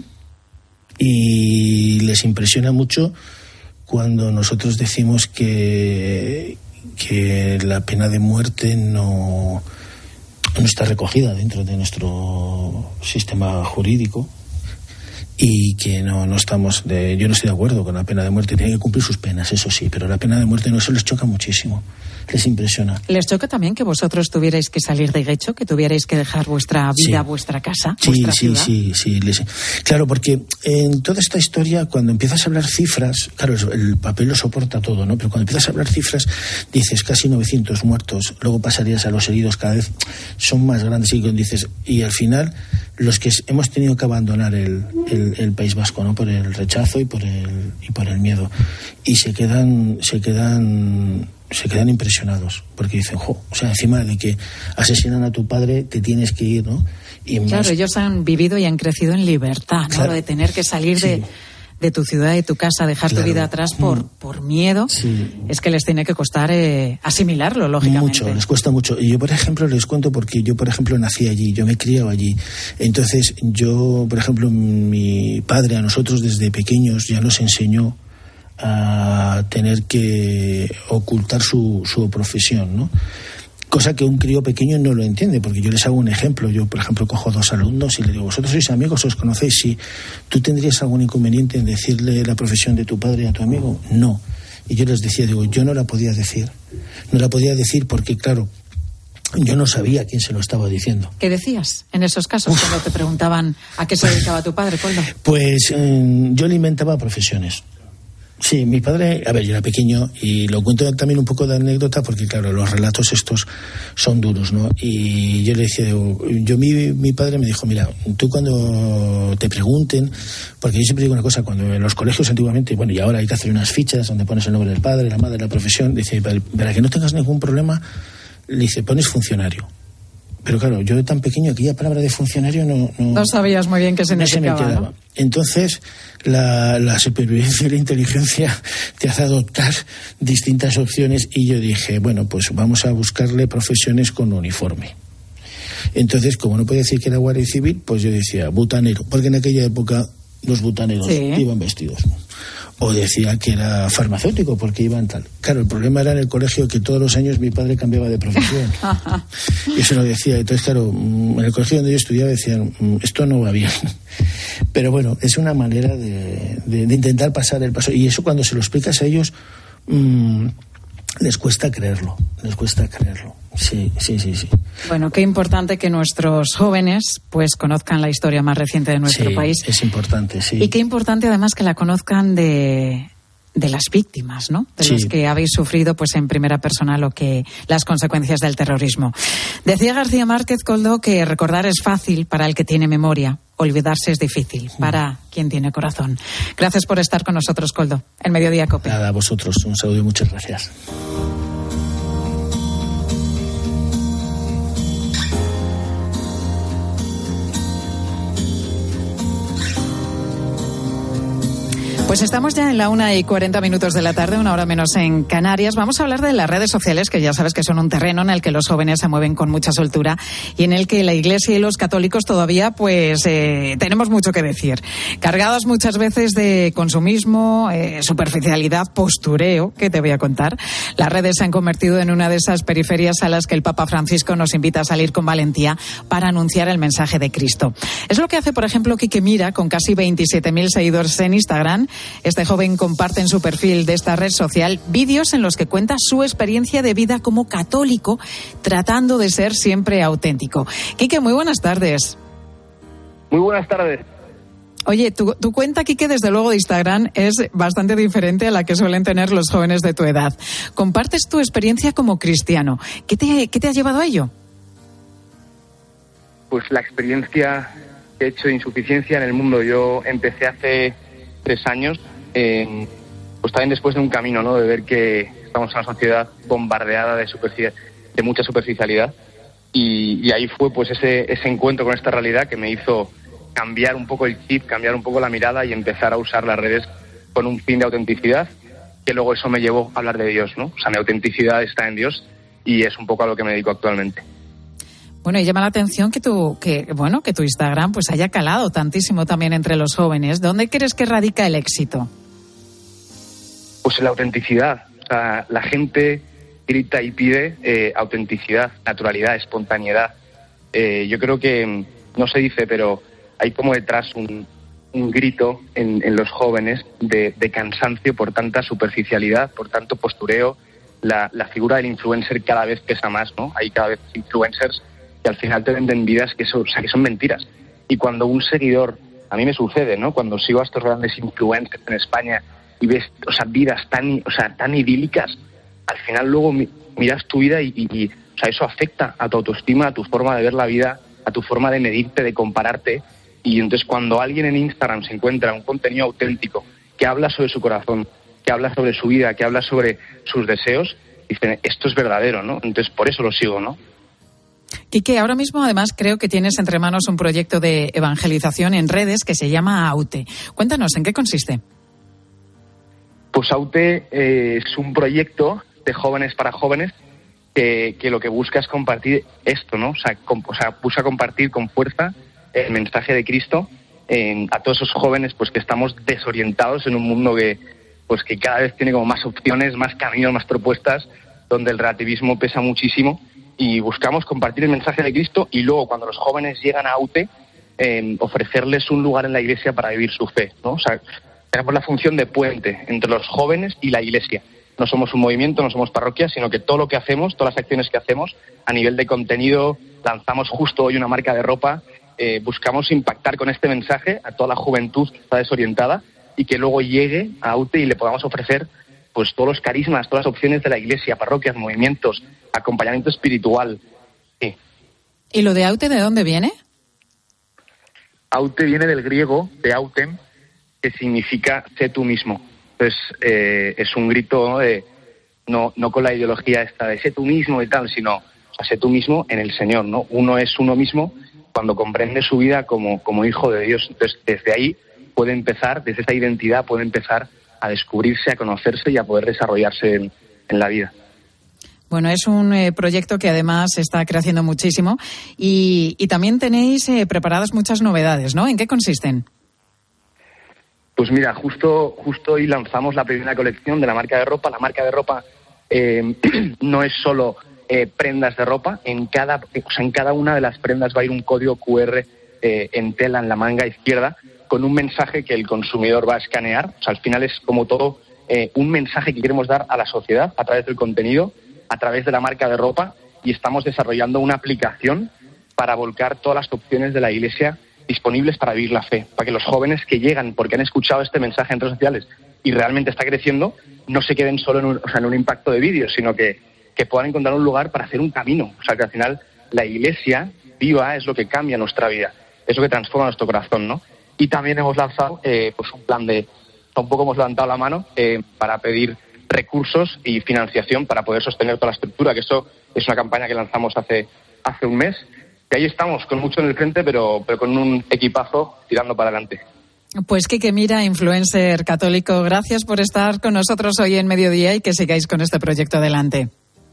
Y les impresiona mucho cuando nosotros decimos que la pena de muerte no está recogida dentro de nuestro sistema jurídico, y que yo no estoy de acuerdo con la pena de muerte. Tienen que cumplir sus penas, eso sí, pero la pena de muerte no, eso les choca muchísimo, les impresiona. ¿Les choca también que vosotros tuvierais que salir de Guecho, que tuvierais que dejar vuestra vida, vuestra casa, vuestra ciudad? Sí. Claro, porque en toda esta historia, cuando empiezas a hablar cifras, claro, el papel lo soporta todo, ¿no? Pero cuando empiezas a hablar cifras, dices casi 900 muertos, luego pasarías a los heridos, cada vez son más grandes, y al final los que hemos tenido que abandonar el País Vasco, ¿no? Por el rechazo y por el miedo, y se quedan impresionados, porque dicen, encima de que asesinan a tu padre, te tienes que ir, ¿no? Y claro, ellos han vivido y han crecido en libertad, ¿no? Claro, de tener que salir de tu ciudad, de tu casa, dejar tu vida atrás por miedo. Sí. Es que les tiene que costar asimilarlo, lógicamente. Mucho, les cuesta mucho. Y yo, por ejemplo, les cuento porque yo, por ejemplo, nací allí, yo me he criado allí. Entonces, yo, por ejemplo, mi padre a nosotros desde pequeños ya nos enseñó a tener que ocultar su profesión, ¿no? Cosa que un crío pequeño no lo entiende, porque yo les hago un ejemplo. Yo, por ejemplo, cojo 2 alumnos y les digo, ¿vosotros sois amigos, os conocéis? Sí. ¿Tú tendrías algún inconveniente en decirle la profesión de tu padre a tu amigo? No. Y yo les decía, yo no la podía decir. No la podía decir porque, claro, yo no sabía quién se lo estaba diciendo. ¿Qué decías en esos casos cuando te preguntaban a qué se dedicaba tu padre, Koldo? Pues yo le inventaba profesiones. Sí, mi padre, a ver, yo era pequeño y lo cuento también un poco de anécdota porque, claro, los relatos estos son duros, ¿no? Y yo le decía, mi padre me dijo, mira, tú cuando te pregunten, porque yo siempre digo una cosa, cuando en los colegios antiguamente, bueno, y ahora hay que hacer unas fichas donde pones el nombre del padre, la madre, la profesión, dice, para que no tengas ningún problema, le dice, pones funcionario. Pero claro, yo tan pequeño, aquella palabra de funcionario no sabías muy bien qué significaba, no se me quedaba. Entonces, la supervivencia y la inteligencia te hace adoptar distintas opciones y yo dije, bueno, pues vamos a buscarle profesiones con uniforme. Entonces, como no podía decir que era guardia civil, pues yo decía butanero, porque en aquella época los butaneros iban vestidos. O decía que era farmacéutico porque iban tal. Claro, el problema era en el colegio que todos los años mi padre cambiaba de profesión. Y eso lo decía. Entonces, claro, en el colegio donde yo estudiaba decían, esto no va bien. Pero bueno, es una manera de intentar pasar el paso. Y eso cuando se lo explicas a ellos, les cuesta creerlo. Sí. Bueno, qué importante que nuestros jóvenes pues conozcan la historia más reciente de nuestro país. Es importante, sí. Y qué importante además que la conozcan de las víctimas, ¿no? De los que habéis sufrido pues en primera persona las consecuencias del terrorismo. Decía García Márquez, Koldo, que recordar es fácil para el que tiene memoria, olvidarse es difícil para quien tiene corazón. Gracias por estar con nosotros, Koldo, en Mediodía COPE. Nada, a vosotros. Un saludo y muchas gracias. Pues estamos ya en la 1:40 de la tarde, 1 hora menos en Canarias. Vamos a hablar de las redes sociales, que ya sabes que son un terreno en el que los jóvenes se mueven con mucha soltura y en el que la Iglesia y los católicos todavía pues tenemos mucho que decir. Cargadas muchas veces de consumismo, superficialidad, postureo, que te voy a contar. Las redes se han convertido en una de esas periferias a las que el Papa Francisco nos invita a salir con valentía para anunciar el mensaje de Cristo. Es lo que hace, por ejemplo, Quique Mira, con casi 27.000 seguidores en Instagram. Este joven comparte en su perfil de esta red social vídeos en los que cuenta su experiencia de vida como católico, tratando de ser siempre auténtico. Quique, muy buenas tardes. Muy buenas tardes. Oye, tu cuenta, Quique, desde luego de Instagram es bastante diferente a la que suelen tener los jóvenes de tu edad. Compartes tu experiencia como cristiano. ¿Qué te ha llevado a ello? Pues la experiencia que he hecho de insuficiencia en el mundo. Yo empecé hace 3 años, pues también después de un camino, ¿no? De ver que estamos en una sociedad bombardeada de mucha superficialidad y ahí fue pues ese encuentro con esta realidad que me hizo cambiar un poco el chip, cambiar un poco la mirada y empezar a usar las redes con un fin de autenticidad, que luego eso me llevó a hablar de Dios, ¿no? O sea, mi autenticidad está en Dios y es un poco a lo que me dedico actualmente. Bueno, y llama la atención que tu Instagram pues haya calado tantísimo también entre los jóvenes. ¿Dónde crees que radica el éxito? Pues en la autenticidad. O sea, la gente grita y pide autenticidad, naturalidad, espontaneidad. Yo creo que, no se dice, pero hay como detrás un grito en los jóvenes de cansancio por tanta superficialidad, por tanto postureo. La figura del influencer cada vez pesa más, ¿no? Hay cada vez influencers que al final te venden vidas que son mentiras. Y cuando un seguidor, a mí me sucede, ¿no? Cuando sigo a estos grandes influencers en España y ves, vidas tan idílicas, al final luego miras tu vida y eso afecta a tu autoestima, a tu forma de ver la vida, a tu forma de medirte, de compararte. Y entonces cuando alguien en Instagram se encuentra un contenido auténtico que habla sobre su corazón, que habla sobre su vida, que habla sobre sus deseos, dicen, esto es verdadero, ¿no? Entonces por eso lo sigo, ¿no? Quique, ahora mismo además creo que tienes entre manos un proyecto de evangelización en redes que se llama AUTE. Cuéntanos, ¿en qué consiste? Pues AUTE es un proyecto de jóvenes para jóvenes que lo que busca es compartir esto, ¿no? O sea, busca compartir con fuerza el mensaje de Cristo a todos esos jóvenes pues que estamos desorientados en un mundo que cada vez tiene como más opciones, más caminos, más propuestas, donde el relativismo pesa muchísimo. Y buscamos compartir el mensaje de Cristo y luego cuando los jóvenes llegan a AUTE ofrecerles un lugar en la iglesia para vivir su fe, ¿no? O sea, tenemos la función de puente entre los jóvenes y la iglesia. No somos un movimiento, no somos parroquia, sino que todo lo que hacemos, todas las acciones que hacemos a nivel de contenido, lanzamos justo hoy una marca de ropa, buscamos impactar con este mensaje a toda la juventud que está desorientada y que luego llegue a AUTE y le podamos ofrecer pues todos los carismas, todas las opciones de la Iglesia, parroquias, movimientos, acompañamiento espiritual. Sí. ¿Y lo de AUTE de dónde viene? AUTE viene del griego de autem, que significa sé tú mismo. Entonces es un grito no con la ideología esta de sé tú mismo y tal, sino sé tú mismo en el Señor, ¿no? Uno es uno mismo cuando comprende su vida como hijo de Dios. Entonces desde ahí puede empezar, desde esa identidad puede empezar a descubrirse, a conocerse y a poder desarrollarse en la vida. Bueno, es un proyecto que además está creciendo muchísimo y también tenéis preparadas muchas novedades, ¿no? ¿En qué consisten? Pues mira, justo hoy lanzamos la primera colección de la marca de ropa. La marca de ropa no es solo prendas de ropa. En cada una de las prendas va a ir un código QR en tela en la manga izquierda con un mensaje que el consumidor va a escanear. O sea, al final es como todo un mensaje que queremos dar a la sociedad a través del contenido, a través de la marca de ropa, y estamos desarrollando una aplicación para volcar todas las opciones de la Iglesia disponibles para vivir la fe, para que los jóvenes que llegan porque han escuchado este mensaje en redes sociales y realmente está creciendo, no se queden solo en un impacto de vídeo, sino que puedan encontrar un lugar para hacer un camino. O sea, que al final la Iglesia viva es lo que cambia nuestra vida, es lo que transforma nuestro corazón, ¿no? Y también hemos lanzado pues un plan tampoco hemos levantado la mano para pedir recursos y financiación para poder sostener toda la estructura, que eso es una campaña que lanzamos hace un mes. Y ahí estamos, con mucho en el frente, pero con un equipazo tirando para adelante. Pues Quique Mira, influencer católico, gracias por estar con nosotros hoy en Mediodía y que sigáis con este proyecto adelante.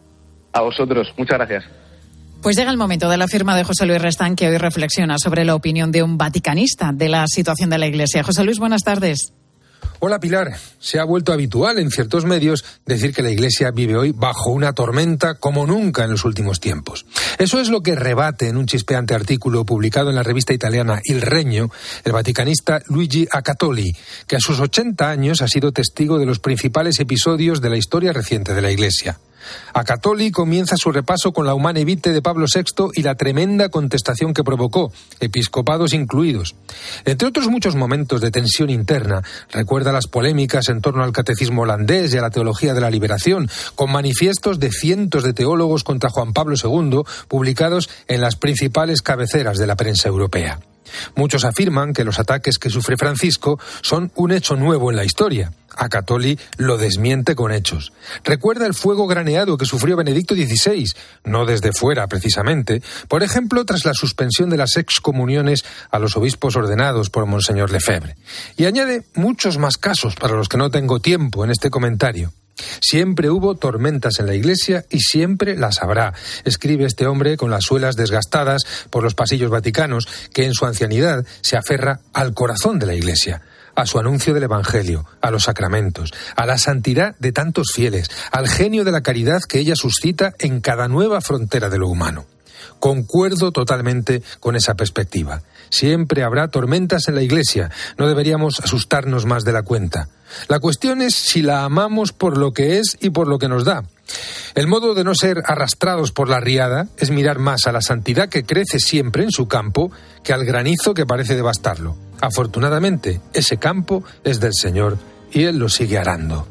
A vosotros, muchas gracias. Pues llega el momento de la firma de José Luis Restán, que hoy reflexiona sobre la opinión de un vaticanista de la situación de la Iglesia. José Luis, buenas tardes. Hola Pilar, se ha vuelto habitual en ciertos medios decir que la Iglesia vive hoy bajo una tormenta como nunca en los últimos tiempos. Eso es lo que rebate en un chispeante artículo publicado en la revista italiana Il Regno el vaticanista Luigi Acatoli, que a sus 80 años ha sido testigo de los principales episodios de la historia reciente de la Iglesia. Acatoli comienza su repaso con la Humane Vitae de Pablo VI y la tremenda contestación que provocó, episcopados incluidos. Entre otros muchos momentos de tensión interna, recuerda las polémicas en torno al catecismo holandés y a la teología de la liberación, con manifiestos de cientos de teólogos contra Juan Pablo II, publicados en las principales cabeceras de la prensa europea. Muchos afirman que los ataques que sufre Francisco son un hecho nuevo en la historia. Acatoli lo desmiente con hechos. Recuerda el fuego graneado que sufrió Benedicto XVI, no desde fuera precisamente, por ejemplo tras la suspensión de las excomuniones a los obispos ordenados por Monseñor Lefebvre. Y añade muchos más casos para los que no tengo tiempo en este comentario. Siempre hubo tormentas en la Iglesia y siempre las habrá, escribe este hombre con las suelas desgastadas por los pasillos vaticanos, que en su ancianidad se aferra al corazón de la Iglesia, a su anuncio del Evangelio, a los sacramentos, a la santidad de tantos fieles, al genio de la caridad que ella suscita en cada nueva frontera de lo humano. Concuerdo totalmente con esa perspectiva. Siempre habrá tormentas en la Iglesia, no deberíamos asustarnos más de la cuenta. La cuestión es si la amamos por lo que es y por lo que nos da. El modo de no ser arrastrados por la riada es mirar más a la santidad que crece siempre en su campo que al granizo que parece devastarlo. Afortunadamente, ese campo es del Señor y Él lo sigue arando.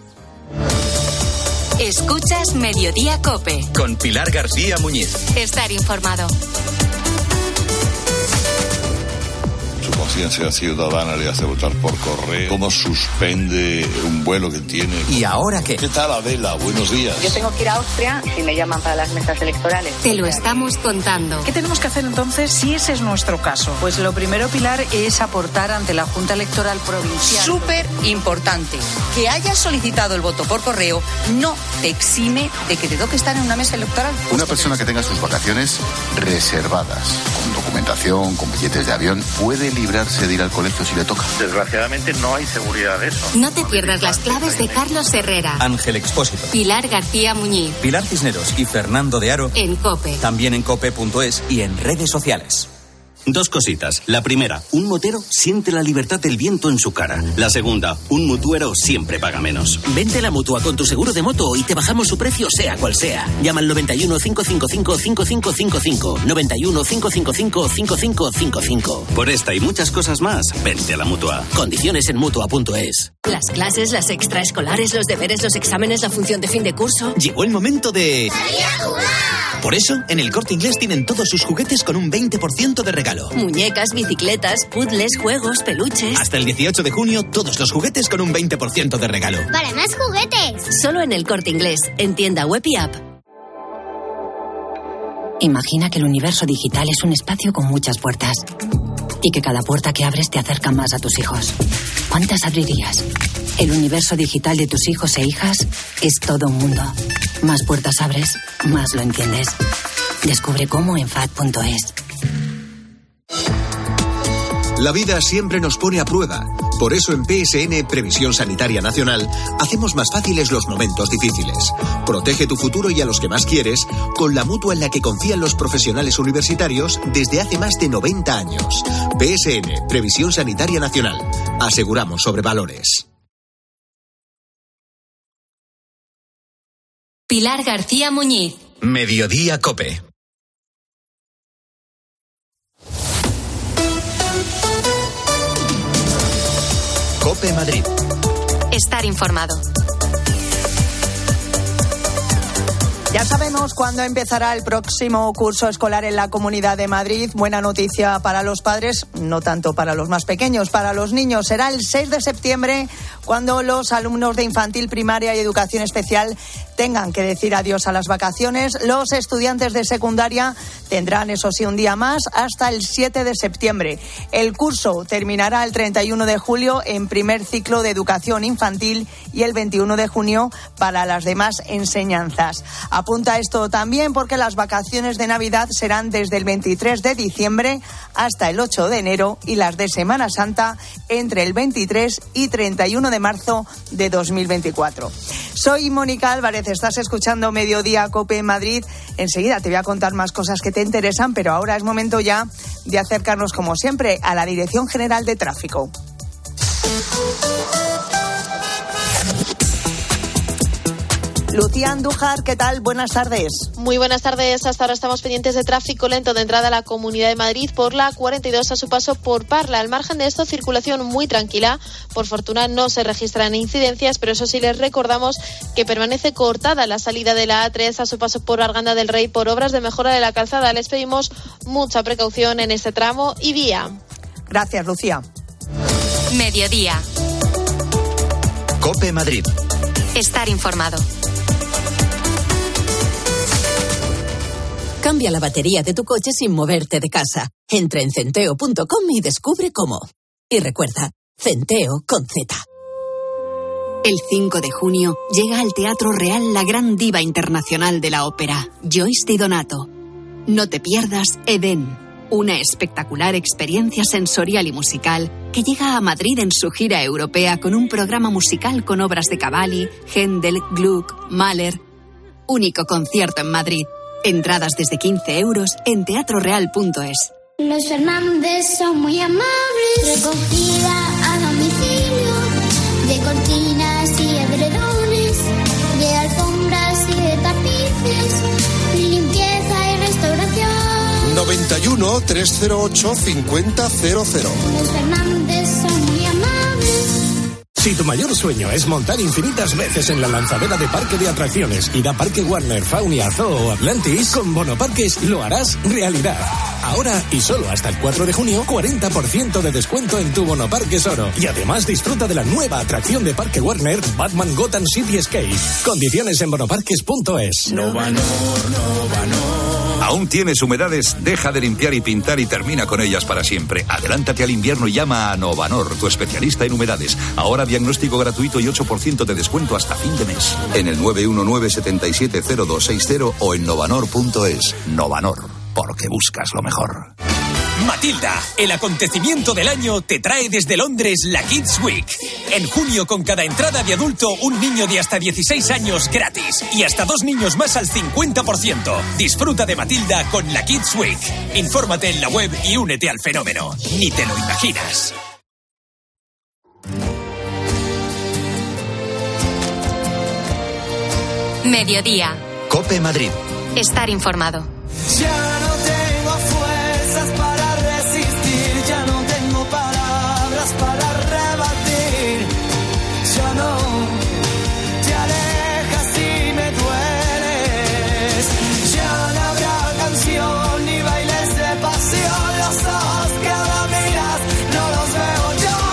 Escuchas Mediodía COPE. Con Pilar García Muñiz. Estar informado. Su conciencia ciudadana le hace votar por correo. ¿Cómo suspende un vuelo que tiene? ¿Y ahora qué? ¿Qué tal, Adela? Buenos días. Yo tengo que ir a Austria si me llaman para las mesas electorales. Te lo estamos contando. ¿Qué tenemos que hacer entonces si ese es nuestro caso? Pues lo primero, Pilar, es aportar ante la Junta Electoral Provincial. Súper importante. Que hayas solicitado el voto por correo no te exime de que te toque estar en una mesa electoral. Una persona que tenga sus vacaciones reservadas, con documentación, con billetes de avión, puede librarse de ir al colegio si le toca. Desgraciadamente no hay seguridad de eso. No te pierdas las claves de Carlos Herrera, Ángel Expósito, Pilar García Muñiz, Pilar Cisneros y Fernando de Aro en COPE. También en cope.es y en redes sociales. 2 cositas. La primera, un motero siente la libertad del viento en su cara. La segunda, un mutuero siempre paga menos. Vente a la Mutua con tu seguro de moto y te bajamos su precio sea cual sea. Llama al 91 555 5555. 91 555 5555. Por esta y muchas cosas más, vente a la Mutua. Condiciones en Mutua.es. Las clases, las extraescolares, los deberes, los exámenes, la función de fin de curso. Llegó el momento de... ¡Salir a jugar! Por eso, en el Corte Inglés tienen todos sus juguetes con un 20% de regalo. Muñecas, bicicletas, puzzles, juegos, peluches. Hasta el 18 de junio, todos los juguetes con un 20% de regalo. ¡Para más juguetes! Solo en el Corte Inglés, en tienda web y app. Imagina que el universo digital es un espacio con muchas puertas y que cada puerta que abres te acerca más a tus hijos. ¿Cuántas abrirías? El universo digital de tus hijos e hijas es todo un mundo. Más puertas abres, más lo entiendes. Descubre cómo en FAD.es. La vida siempre nos pone a prueba. Por eso en PSN, Previsión Sanitaria Nacional, hacemos más fáciles los momentos difíciles. Protege tu futuro y a los que más quieres con la mutua en la que confían los profesionales universitarios desde hace más de 90 años. PSN, Previsión Sanitaria Nacional. Aseguramos sobre valores. Pilar García Muñiz. Mediodía COPE. COPE Madrid. Estar informado. Ya sabemos cuándo empezará el próximo curso escolar en la Comunidad de Madrid. Buena noticia para los padres, no tanto para los más pequeños, para los niños. Será el 6 de septiembre cuando los alumnos de infantil, primaria y educación especial tengan que decir adiós a las vacaciones. Los estudiantes de secundaria tendrán, eso sí, un día más hasta el 7 de septiembre. El curso terminará el 31 de julio en primer ciclo de educación infantil y el 21 de junio para las demás enseñanzas. Apunta esto también porque las vacaciones de Navidad serán desde el 23 de diciembre hasta el 8 de enero y las de Semana Santa entre el 23 y 31 de marzo de 2024. Soy Mónica Álvarez, estás escuchando Mediodía COPE en Madrid. Enseguida te voy a contar más cosas que te interesan, pero ahora es momento ya de acercarnos, como siempre, a la Dirección General de Tráfico. Lucía Andújar, ¿qué tal? Buenas tardes. Muy buenas tardes. Hasta ahora estamos pendientes de tráfico lento de entrada a la Comunidad de Madrid por la 42 a su paso por Parla. Al margen de esto, circulación muy tranquila. Por fortuna no se registran incidencias, pero eso sí les recordamos que permanece cortada la salida de la A3 a su paso por Arganda del Rey por obras de mejora de la calzada. Les pedimos mucha precaución en este tramo y vía. Gracias, Lucía. Mediodía. COPE Madrid. Estar informado. Cambia la batería de tu coche sin moverte de casa. Entra en centeo.com y descubre cómo. Y recuerda, Centeo con Z. El 5 de junio llega al Teatro Real la gran diva internacional de la ópera, Joyce Di Donato. No te pierdas Edén, una espectacular experiencia sensorial y musical que llega a Madrid en su gira europea con un programa musical con obras de Cavalli, Händel, Gluck, Mahler. Único concierto en Madrid. Entradas desde 15 euros en teatroreal.es. Los Fernández son muy amables. Recogida a domicilio de cortinas y edredones, de alfombras y de tapices, limpieza y restauración. 91 308 5000. Los Fernández son muy amables. Si tu mayor sueño es montar infinitas veces en la lanzadera de parque de atracciones, ir a Parque Warner, Faunia, Zoo o Atlantis, con Bonoparques lo harás realidad. Ahora y solo hasta el 4 de junio, 40% de descuento en tu Bonoparques Oro. Y además disfruta de la nueva atracción de Parque Warner, Batman Gotham City Escape. Condiciones en bonoparques.es. Novanor. ¿Aún tienes humedades? Deja de limpiar y pintar y termina con ellas para siempre. Adelántate al invierno y llama a Novanor, tu especialista en humedades. Ahora diagnóstico gratuito y 8% de descuento hasta fin de mes. En el 919-770260 o en novanor.es. Novanor, porque buscas lo mejor. Matilda, el acontecimiento del año, te trae desde Londres la Kids Week. En junio, con cada entrada de adulto, un niño de hasta 16 años gratis y hasta 2 niños más al 50%. Disfruta de Matilda con la Kids Week. Infórmate en la web y únete al fenómeno. Ni te lo imaginas. Mediodía. COPE Madrid. Estar informado. Ya no tengo fuerzas para resistir, ya no tengo palabras para rebatir, ya no te alejas y me dueles, ya no habrá canción ni bailes de pasión, los ojos que ahora miras no los veo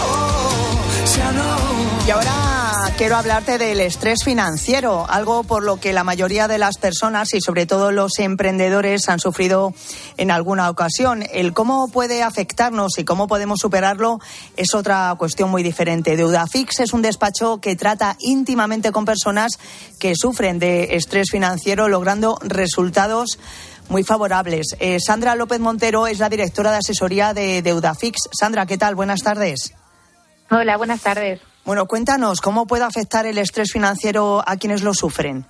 yo, ya no. Y ahora quiero hablarte del estrés financiero, algo por lo que la mayoría de las personas y sobre todo los emprendedores han sufrido en alguna ocasión. El cómo puede afectarnos y cómo podemos superarlo es otra cuestión muy diferente. Deudafix es un despacho que trata íntimamente con personas que sufren de estrés financiero, logrando resultados muy favorables. Sandra López Montero es la directora de asesoría de Deudafix. Sandra, ¿qué tal? Buenas tardes. Hola, buenas tardes. Bueno, cuéntanos, ¿cómo puede afectar el estrés financiero a quienes lo sufren?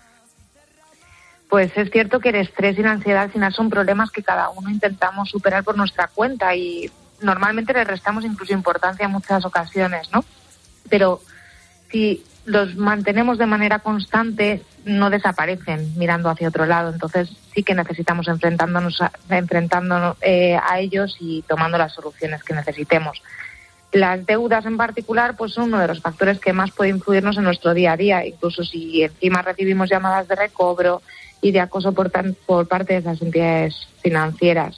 Pues es cierto que el estrés y la ansiedad al final son problemas que cada uno intentamos superar por nuestra cuenta y normalmente le restamos incluso importancia en muchas ocasiones, ¿no? Pero si los mantenemos de manera constante, no desaparecen mirando hacia otro lado. Entonces sí que necesitamos enfrentándonos a ellos y tomando las soluciones que necesitemos. Las deudas en particular pues son uno de los factores que más puede influirnos en nuestro día a día, incluso si encima recibimos llamadas de recobro y de acoso por parte de esas entidades financieras.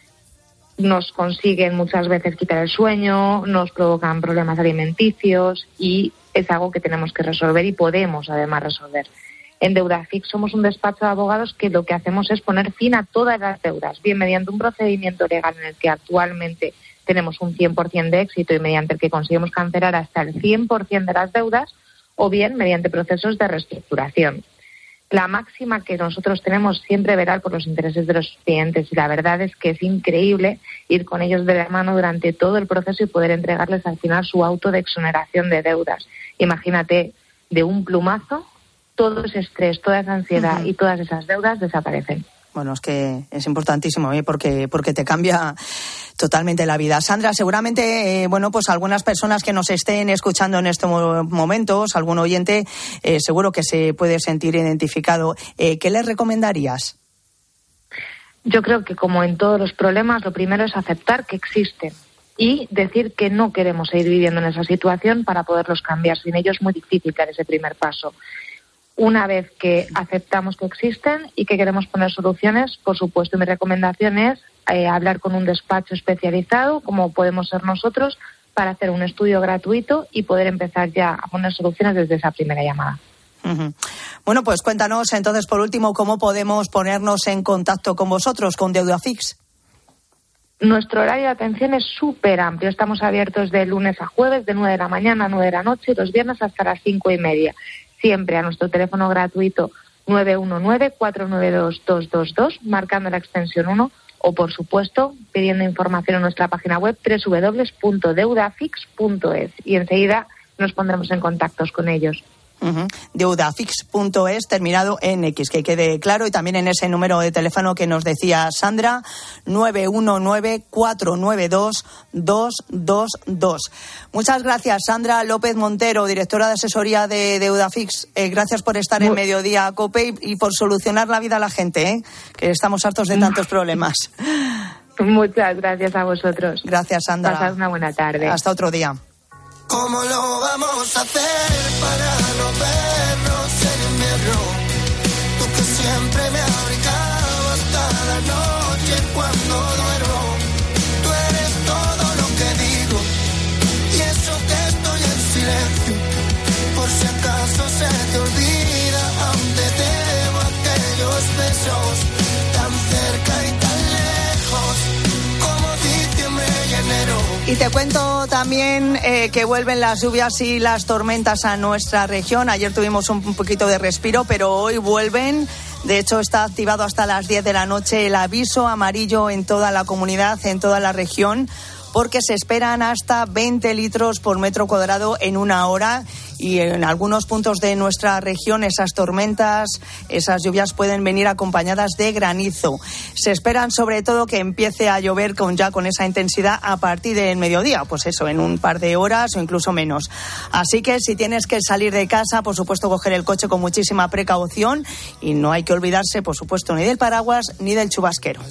Nos consiguen muchas veces quitar el sueño, nos provocan problemas alimenticios y es algo que tenemos que resolver y podemos además resolver. En Deudafix somos un despacho de abogados que lo que hacemos es poner fin a todas las deudas, bien mediante un procedimiento legal en el que actualmente tenemos un 100% de éxito y mediante el que conseguimos cancelar hasta el 100% de las deudas, o bien mediante procesos de reestructuración. La máxima que nosotros tenemos siempre velar por los intereses de los clientes y la verdad es que es increíble ir con ellos de la mano durante todo el proceso y poder entregarles al final su auto de exoneración de deudas. Imagínate, de un plumazo, todo ese estrés, toda esa ansiedad y todas esas deudas desaparecen. Bueno, es que es importantísimo, porque te cambia totalmente la vida. Sandra, seguramente, pues algunas personas que nos estén escuchando en estos momentos, algún oyente, seguro que se puede sentir identificado. ¿Qué les recomendarías? Yo creo que, como en todos los problemas, lo primero es aceptar que existen y decir que no queremos seguir viviendo en esa situación para poderlos cambiar. Sin ello es muy difícil dar ese primer paso. Una vez que aceptamos que existen y que queremos poner soluciones, por supuesto, mi recomendación es hablar con un despacho especializado, como podemos ser nosotros, para hacer un estudio gratuito y poder empezar ya a poner soluciones desde esa primera llamada. Uh-huh. Bueno, pues cuéntanos entonces, por último, cómo podemos ponernos en contacto con vosotros, con Deudafix. Nuestro horario de atención es súper amplio. Estamos abiertos de lunes a jueves, de 9 de la mañana a 9 de la noche y los viernes hasta las 5:30. Siempre a nuestro teléfono gratuito 919-492-222, marcando la extensión 1 o, por supuesto, pidiendo información en nuestra página web www.deudafix.es y enseguida nos pondremos en contacto con ellos. Uh-huh. Deudafix.es, terminado en X, que quede claro, y también en ese número de teléfono que nos decía Sandra, 919-492-222. Muchas gracias, Sandra López Montero, directora de asesoría de Deudafix. Gracias por estar en Mediodía COPE y por solucionar la vida a la gente, que estamos hartos de tantos problemas. Muchas gracias a vosotros. Gracias, Sandra. Pasad una buena tarde. Hasta otro día. ¿Cómo lo vamos a hacer para no vernos en invierno? Tú que siempre me abrigabas cada noche cuando duermo. Tú eres todo lo que digo y eso que estoy en silencio. Por si acaso se te olvida, aún te debo aquellos besos tan cerca y tan lejos como diciembre y enero. Y te cuento también que vuelven las lluvias y las tormentas a nuestra región. Ayer tuvimos un poquito de respiro, pero hoy vuelven De hecho, está activado hasta las 10 de la noche el aviso amarillo en toda la comunidad, en toda la región, porque se esperan hasta 20 litros por metro cuadrado en una hora. Y en algunos puntos de nuestra región esas tormentas, esas lluvias pueden venir acompañadas de granizo. Se esperan sobre todo que empiece a llover con esa intensidad a partir del mediodía, pues eso, en un par de horas o incluso menos. Así que si tienes que salir de casa, por supuesto, coger el coche con muchísima precaución y no hay que olvidarse, por supuesto, ni del paraguas ni del chubasquero.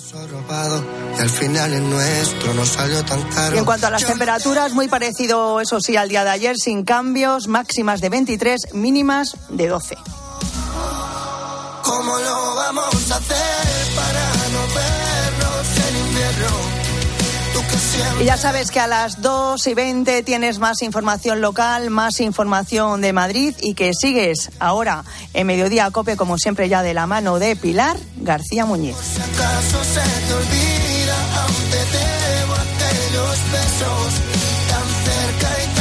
Y en cuanto a las temperaturas, muy parecido, eso sí, al día de ayer, sin cambios, máximas de 23, mínimas de 12. ¿Cómo lo vamos a hacer para no vernos en invierno? Y ya sabes que a las 2:20 tienes más información local, más información de Madrid y que sigues ahora en Mediodía Cope, como siempre, ya de la mano de Pilar García Muñiz. Si acaso se te olvida, aún te debo aquellos besos tan cerca y tan